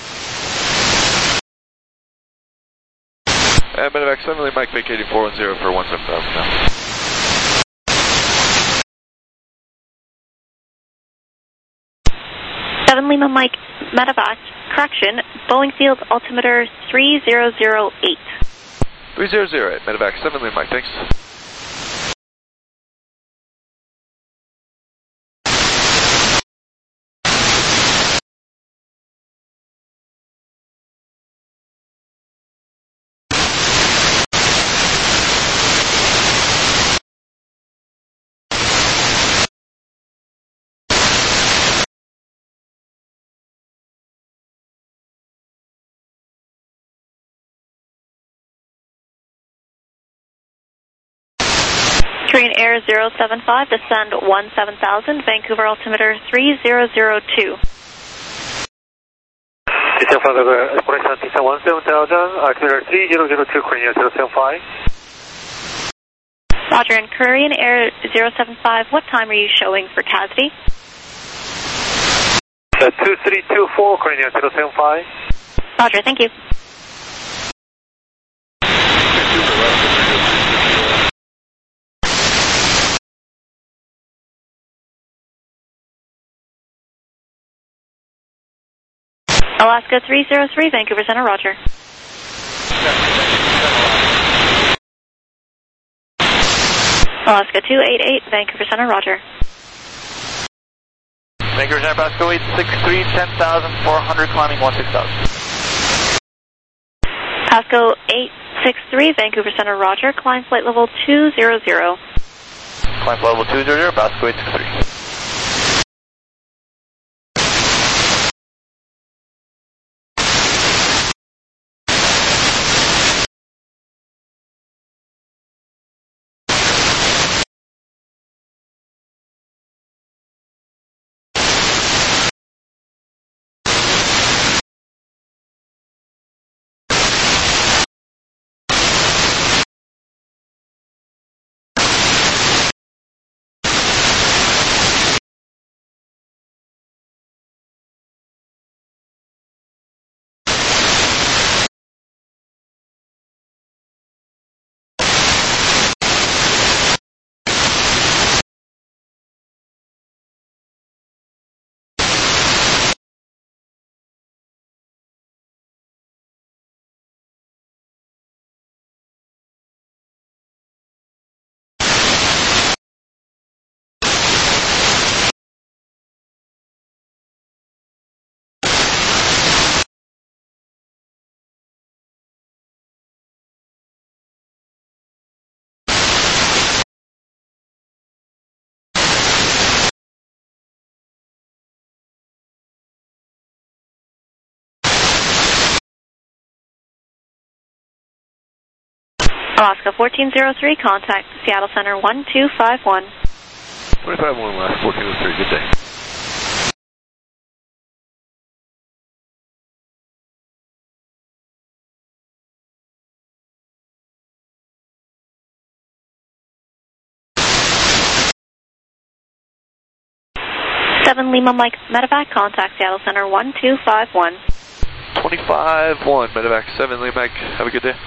And Medevac, seven Lima Mike, vacating four one zero for one seven thousand now. seven Lima Mike Medevac, correction, Boeing Field altimeter three zero zero eight. three zero zero eight, Medevac, seven Lima Mike, thanks. Korean Air zero seven five, descend one seven thousand, Vancouver altimeter three zero zero two. Descend flight level one seven thousand, altimeter three zero zero two, Korean Air zero seven five. Roger, and Korean Air zero seven five, what time are you showing for C A S D? Uh, two three two four, Korean Air zero seven five. Roger, thank you. Alaska three zero three, Vancouver Center, roger. Alaska two eight eight, Vancouver Center, roger. Vancouver Center, Pasco eight six three, ten thousand four hundred, climbing one six thousand. Pasco eight six three, Vancouver Center, roger. Climb flight level two zero zero. Climb flight level two zero zero, Pasco eight six three. Alaska fourteen zero three, contact Seattle Center one two five one. one two five one, last fourteen oh three, good day. seven Lima Mike Medevac, contact Seattle Center one two five one. twenty-five one, Medevac seven, Lima Mike, have a good day.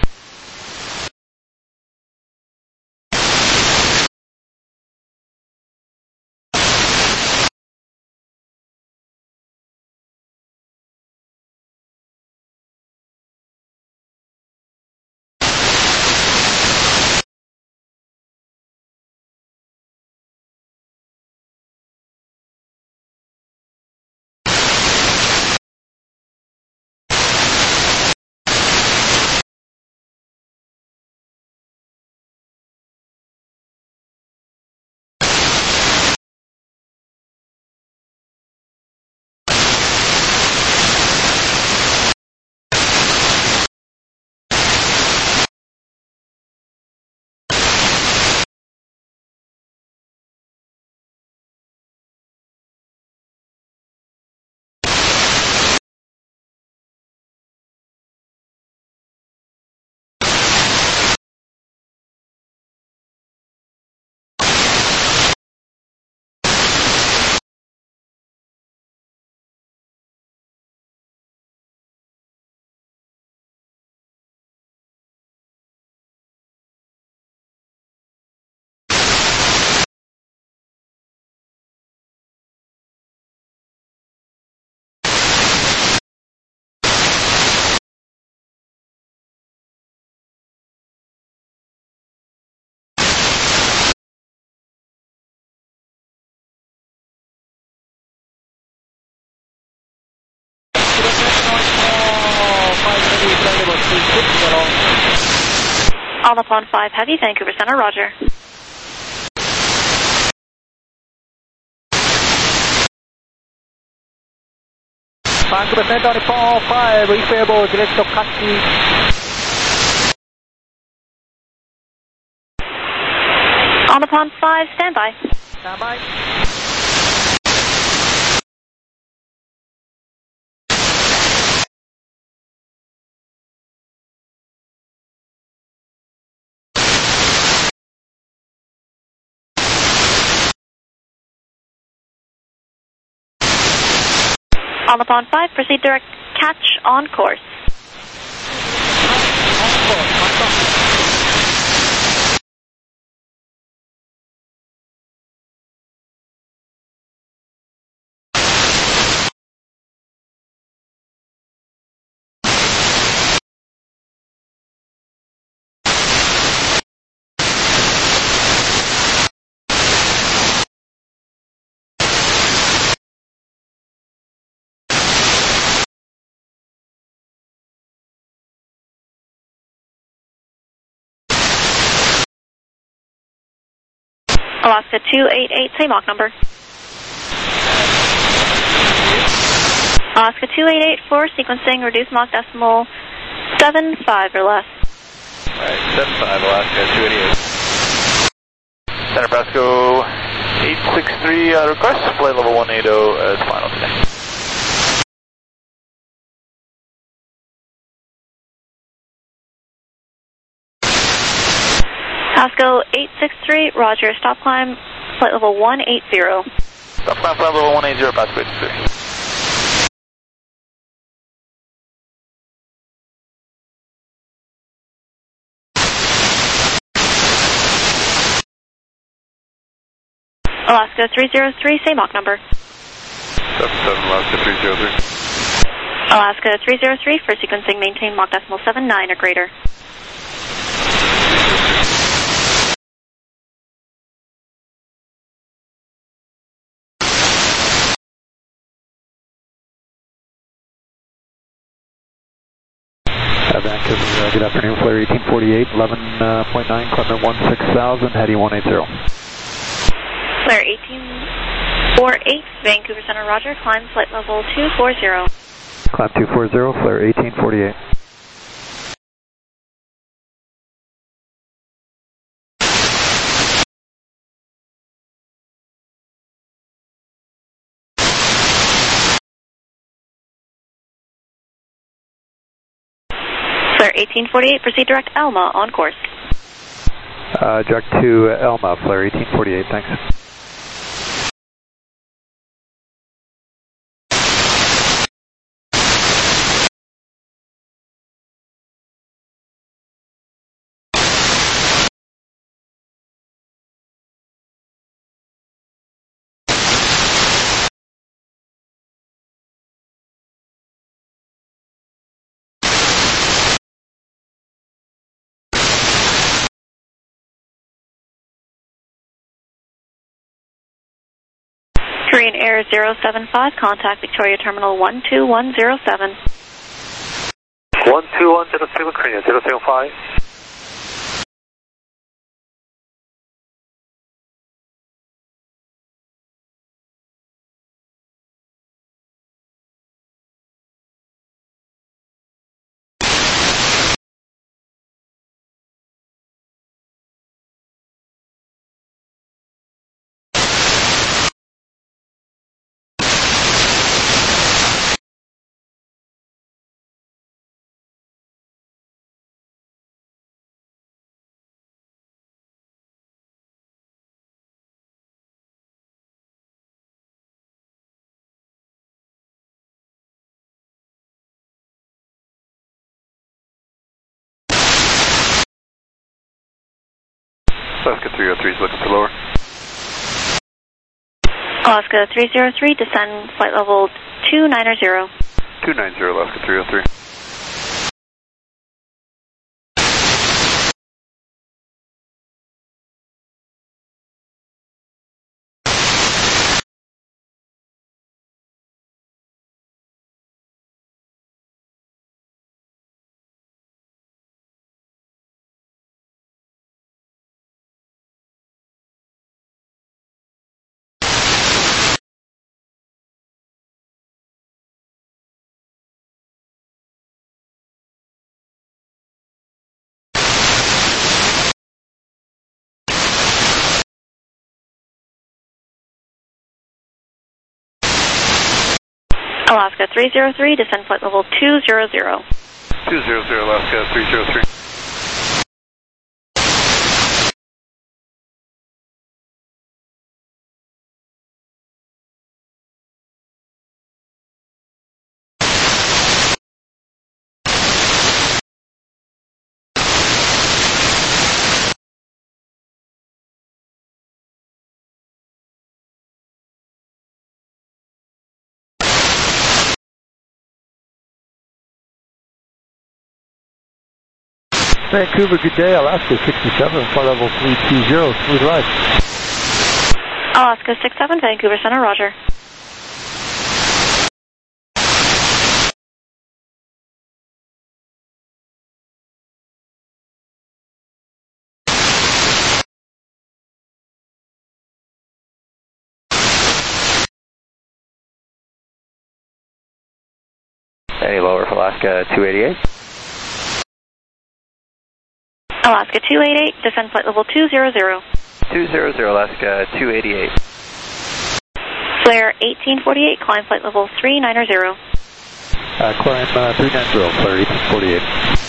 All upon five Heavy, Vancouver Center, roger. Vancouver Center on Paul five, reachable, direct to Kachi. On upon five, stand by. Stand by. On upon five, proceed direct catch on course. Alaska two eight eight, same Mach number. Alaska two eight eight for sequencing, reduce Mach decimal seven five or less. Alright, seven five, Alaska two eight eight. Center Brasco eight six three, uh, request flight level one eighty as final today. Pasco eight six three, roger, stop climb, flight level one eighty. Stop climb, flight level one eighty, Pasco eight six three. Alaska three zero three, same Mach number. seven seven, Alaska three zero three. Alaska three zero three for sequencing, maintain Mach decimal seven nine or greater. Uh, Vancouver, uh, good afternoon, Flare eighteen forty-eight, eleven point nine, climb one six thousand, heading one eighty. Flare eighteen forty-eight, Vancouver Center, roger, climb flight level two forty. Climb two forty, Flare eighteen forty-eight. Flare eighteen forty-eight, proceed direct Elma, on course. Uh, direct to Elma, Flare eighteen forty-eight, thanks. Korean Air zero seven five, contact Victoria Terminal one two one zero seven. one two one zero seven, Korean zero seven five. Alaska three oh three is looking for lower. Alaska three zero three, descend flight level two ninety. two ninety, Alaska three oh three. Alaska three zero three, descend flight level two hundred. two hundred, Alaska three zero three. Vancouver, good day. Alaska sixty-seven, flight level three two zero, smooth ride. Alaska six seven, Vancouver Center, roger. Any lower for Alaska two eighty-eight? Alaska two eighty-eight, descend flight level two hundred. two hundred, Alaska two eighty-eight. Flare eighteen forty-eight, climb flight level three ninety. Uh, climb uh, three ninety, Flare eighteen forty-eight.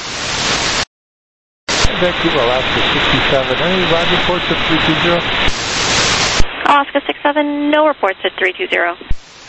Vancouver, Alaska sixty-seven, any ride reports at three two zero? Alaska sixty-seven, no reports at three two zero.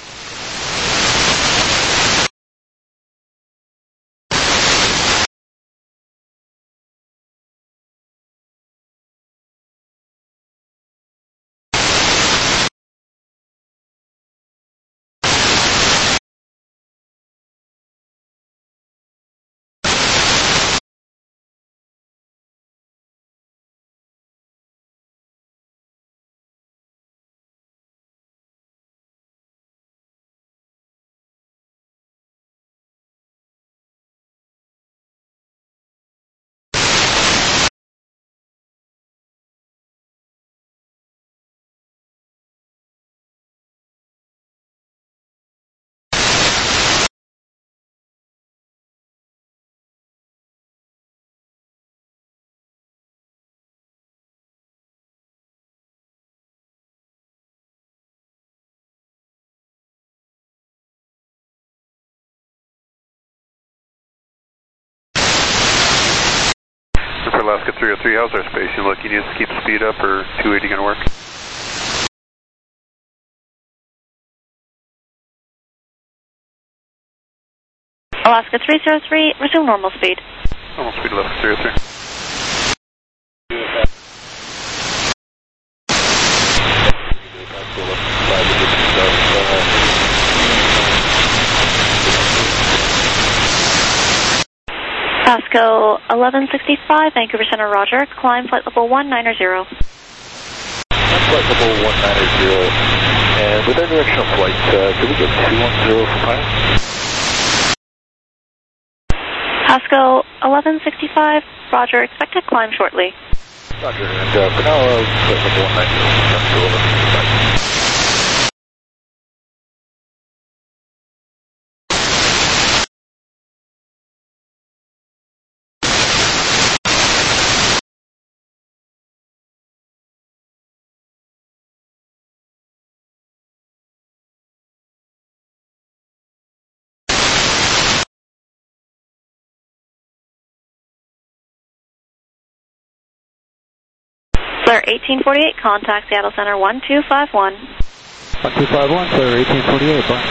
For Alaska three oh three, how's our spacing look? You need to keep speed up or two eighty going to work? Alaska three oh three, resume normal speed. Normal speed, Alaska three oh three. Pasco eleven sixty-five, Vancouver Center, roger. Climb flight level one ninety. Flight level one ninety, and with our directional flight, uh, could we get two one zero for pilot? Pasco eleven sixty-five, roger. Expect to climb shortly. Roger, and uh, for now, uh, flight level one ninety, Pasco eleven sixty-five. Flare eighteen forty-eight, contact Seattle Center one two five one. one two five one, Flare eighteen forty-eight, bye.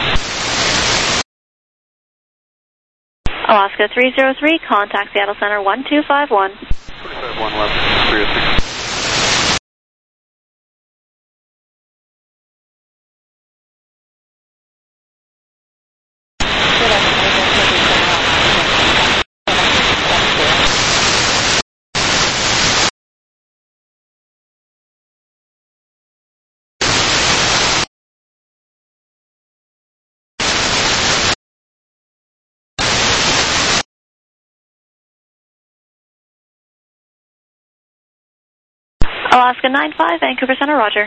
Alaska three oh three, contact Seattle Center one two five one. twenty-five one, Alaska three oh three. Alaska nine five, Vancouver Center, roger.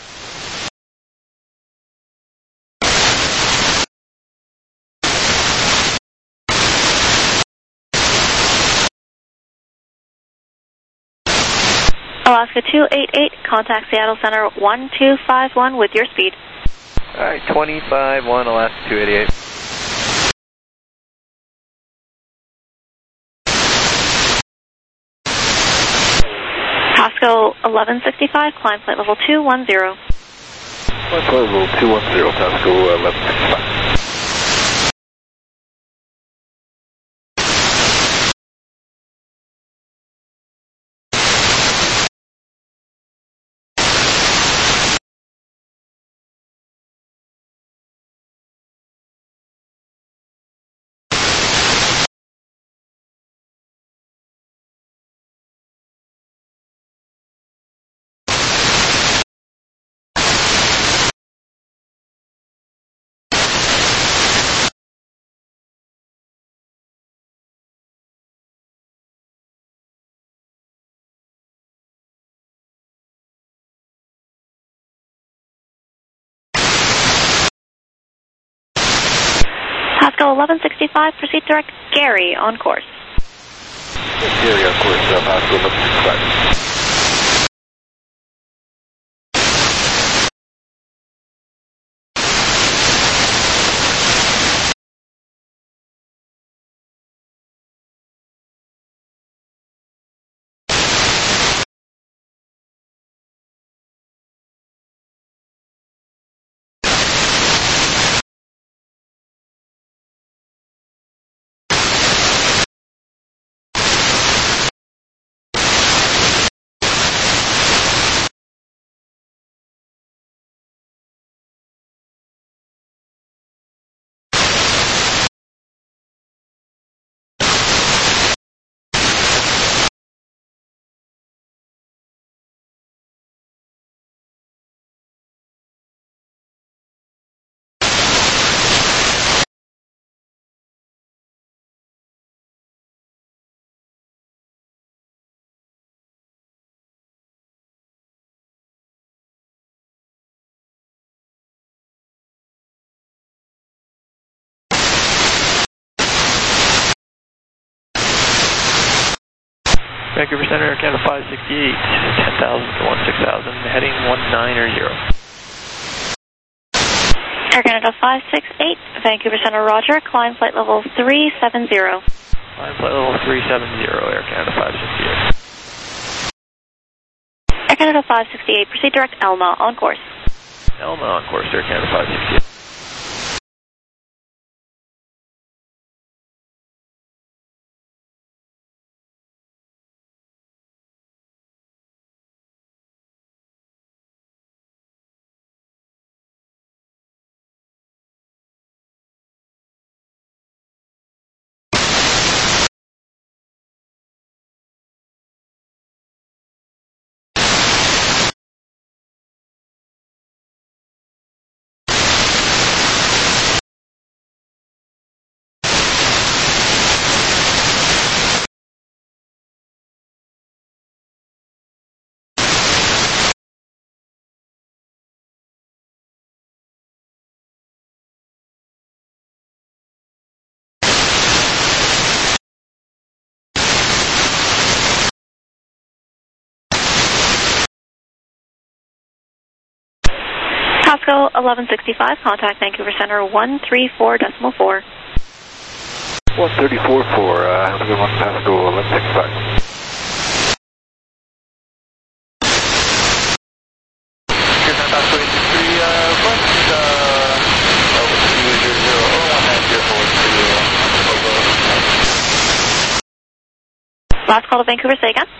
Alaska two eighty-eight, contact Seattle Center one two five one with your speed. Alright, twenty-five one, Alaska two eighty-eight. Pasco eleven sixty-five, climb flight level two one zero. Flight level two one zero, Pasco eleven sixty-five. Pasco eleven sixty-five, proceed direct Gary on course. Gary on course, uh, Pasco eleven sixty-five. Vancouver Center, Air Canada five sixty-eight, ten thousand to one six thousand, heading one nine zero. Air Canada five six eight, Vancouver Center, roger, climb flight level three seven zero. Climb flight level three seven zero, Air Canada five sixty-eight. Air Canada five sixty-eight, proceed direct Elma on course. Elma on course, Air Canada five sixty-eight. Pasco eleven sixty-five, contact Vancouver Center one three four decimal four. one thirty-four four, uh, have a good one, Pasco eleven sixty-five. Here's my Pasco eight six three, uh, front, uh, over two zero zero, oh one nine zero four three. Last call to Vancouver, say again.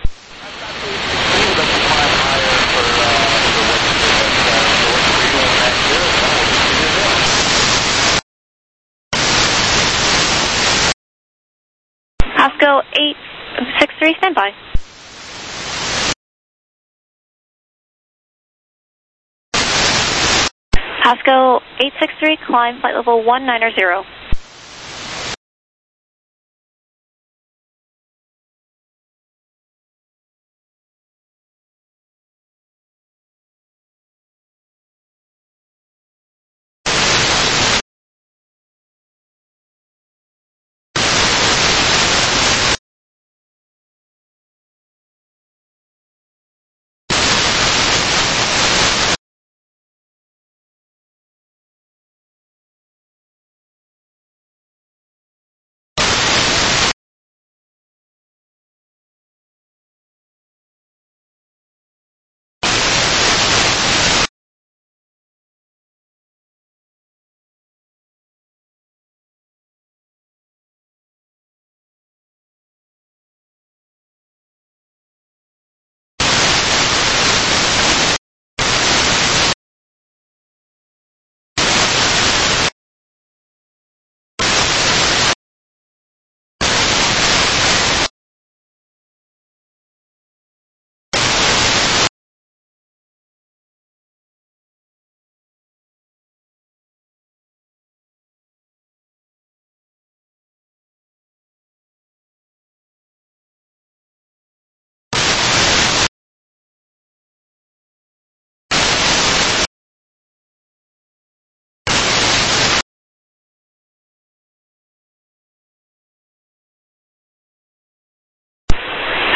Pasco eight six three, stand by. Pasco eight six three, climb flight level one nine zero.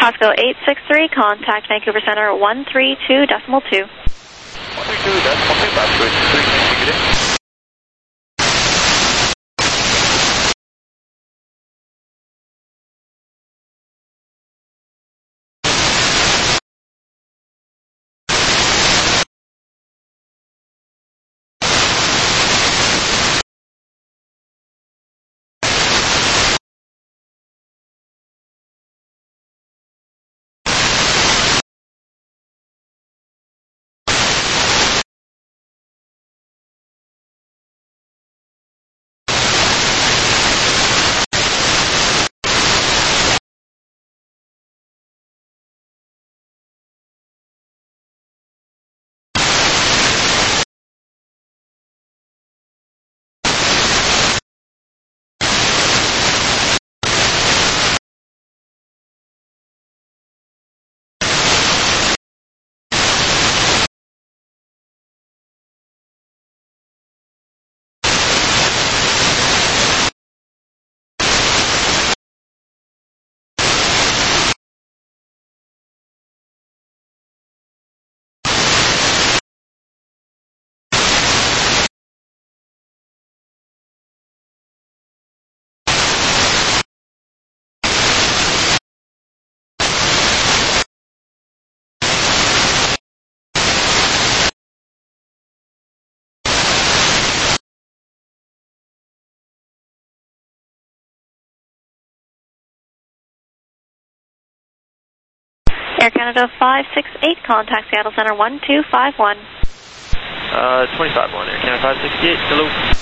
Pasco eight six three, contact Vancouver Center one three two decimal two. one three two decimal two, Pasco eight six three, thank you, good day. Air Canada five six eight, contact Seattle Center one two five one. Uh, twenty-five one, Air Canada five sixty-eight, hello.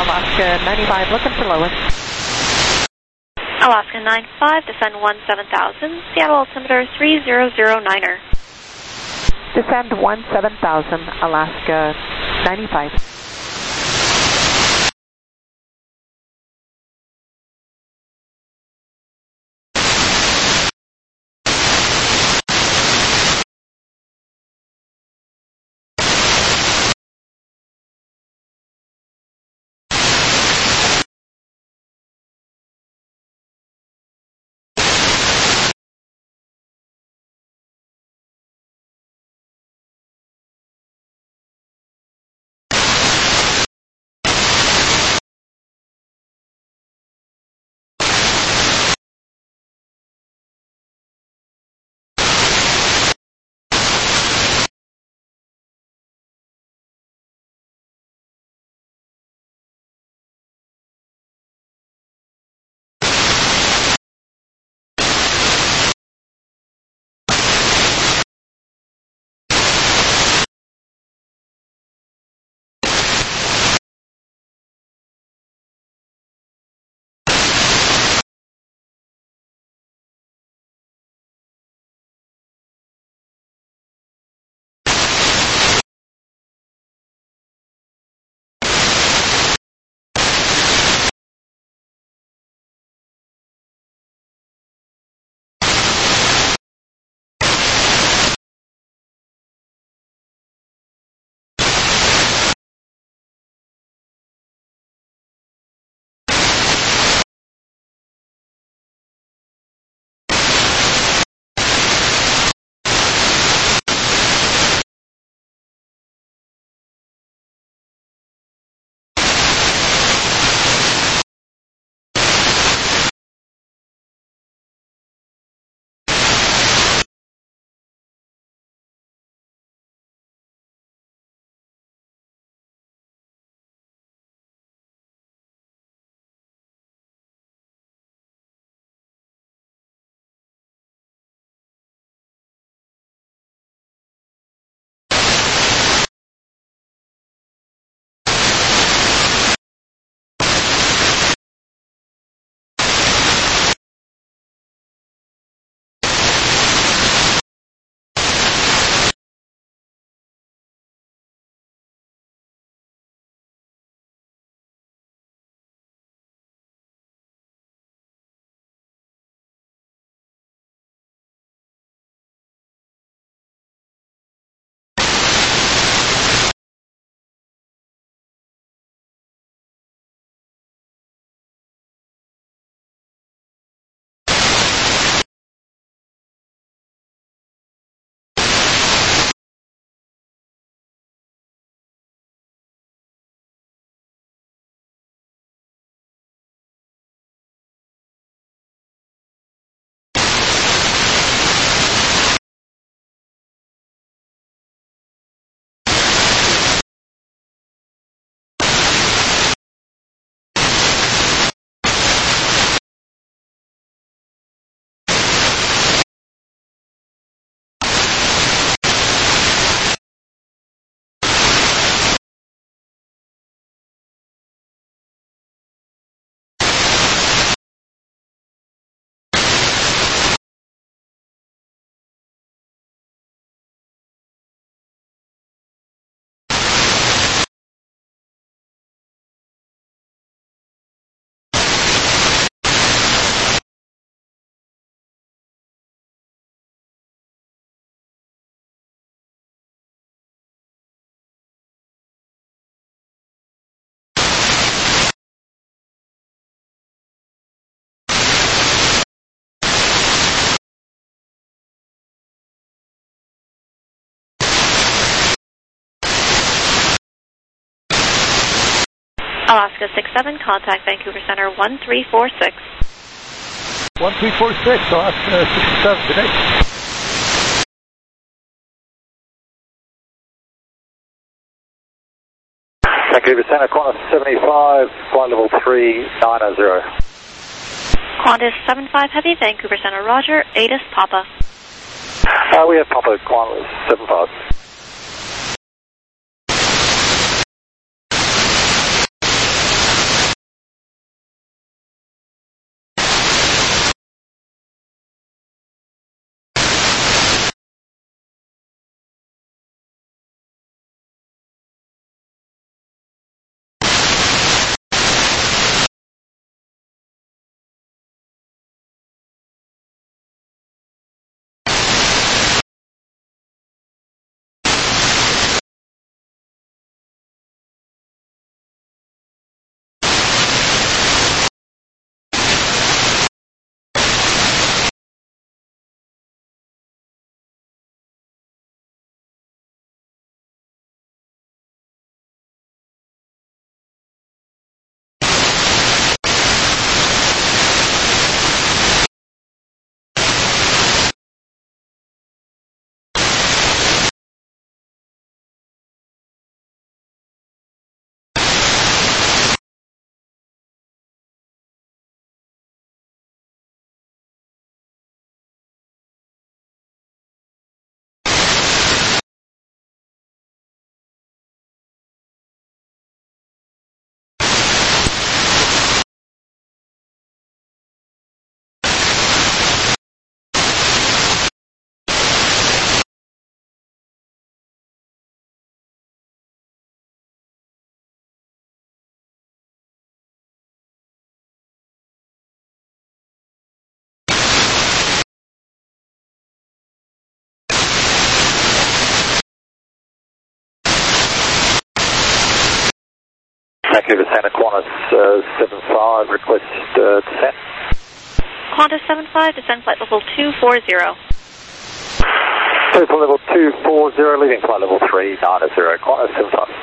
Alaska ninety-five, looking for lowest. Alaska nine five, descend one seven thousand, Seattle altimeter three zero zero niner. Descend one seven thousand, Alaska ninety-five. Alaska six seven, contact Vancouver Center one three four six. one three four six, Alaska sixty-seven, good day. Vancouver Center, Qantas seventy-five, flight level three nine zero. Qantas seven five Heavy, Vancouver Center, roger, A T I S Papa. Uh, we have Papa Qantas seven five. Vancouver Santa Qantas uh, seven five, request uh, descent. Qantas seven five, descend flight level two four zero. Total level two four zero, leaving flight level three nine zero, Qantas seven five.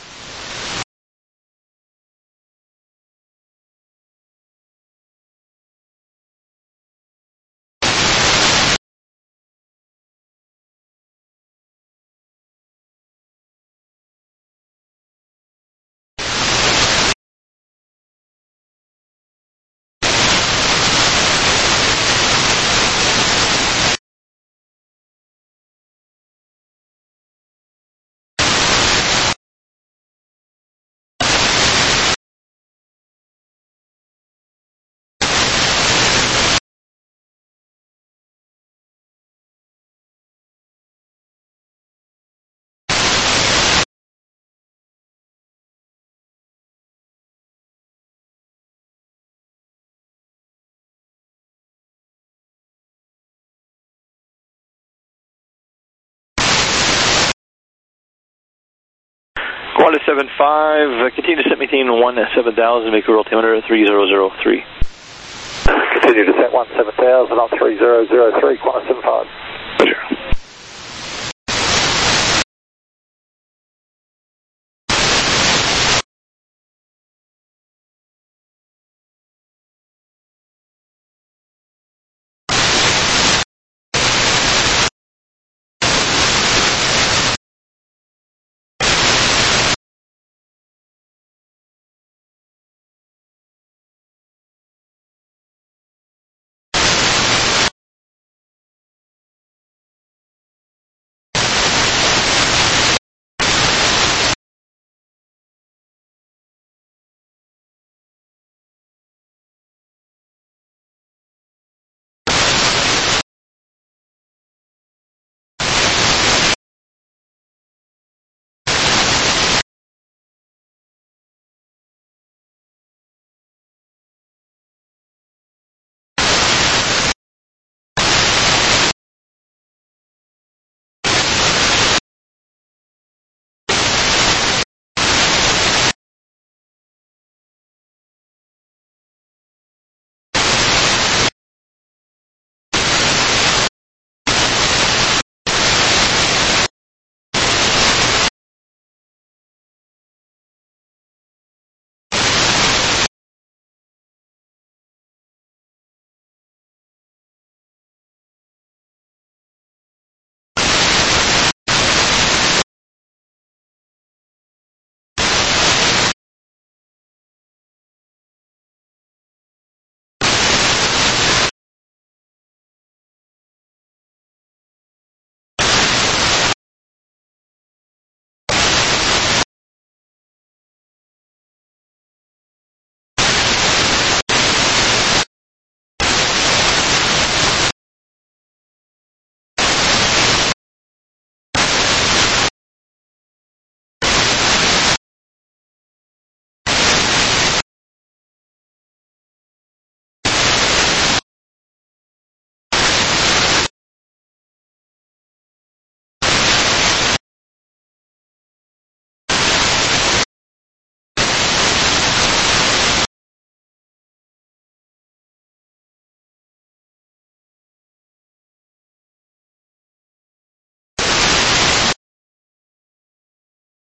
Qantas seven five, uh, continue to set maintain one seven thousand, make your altimeter three zero zero three. Continue to set one seven thousand on three zero zero three, Qantas seven five.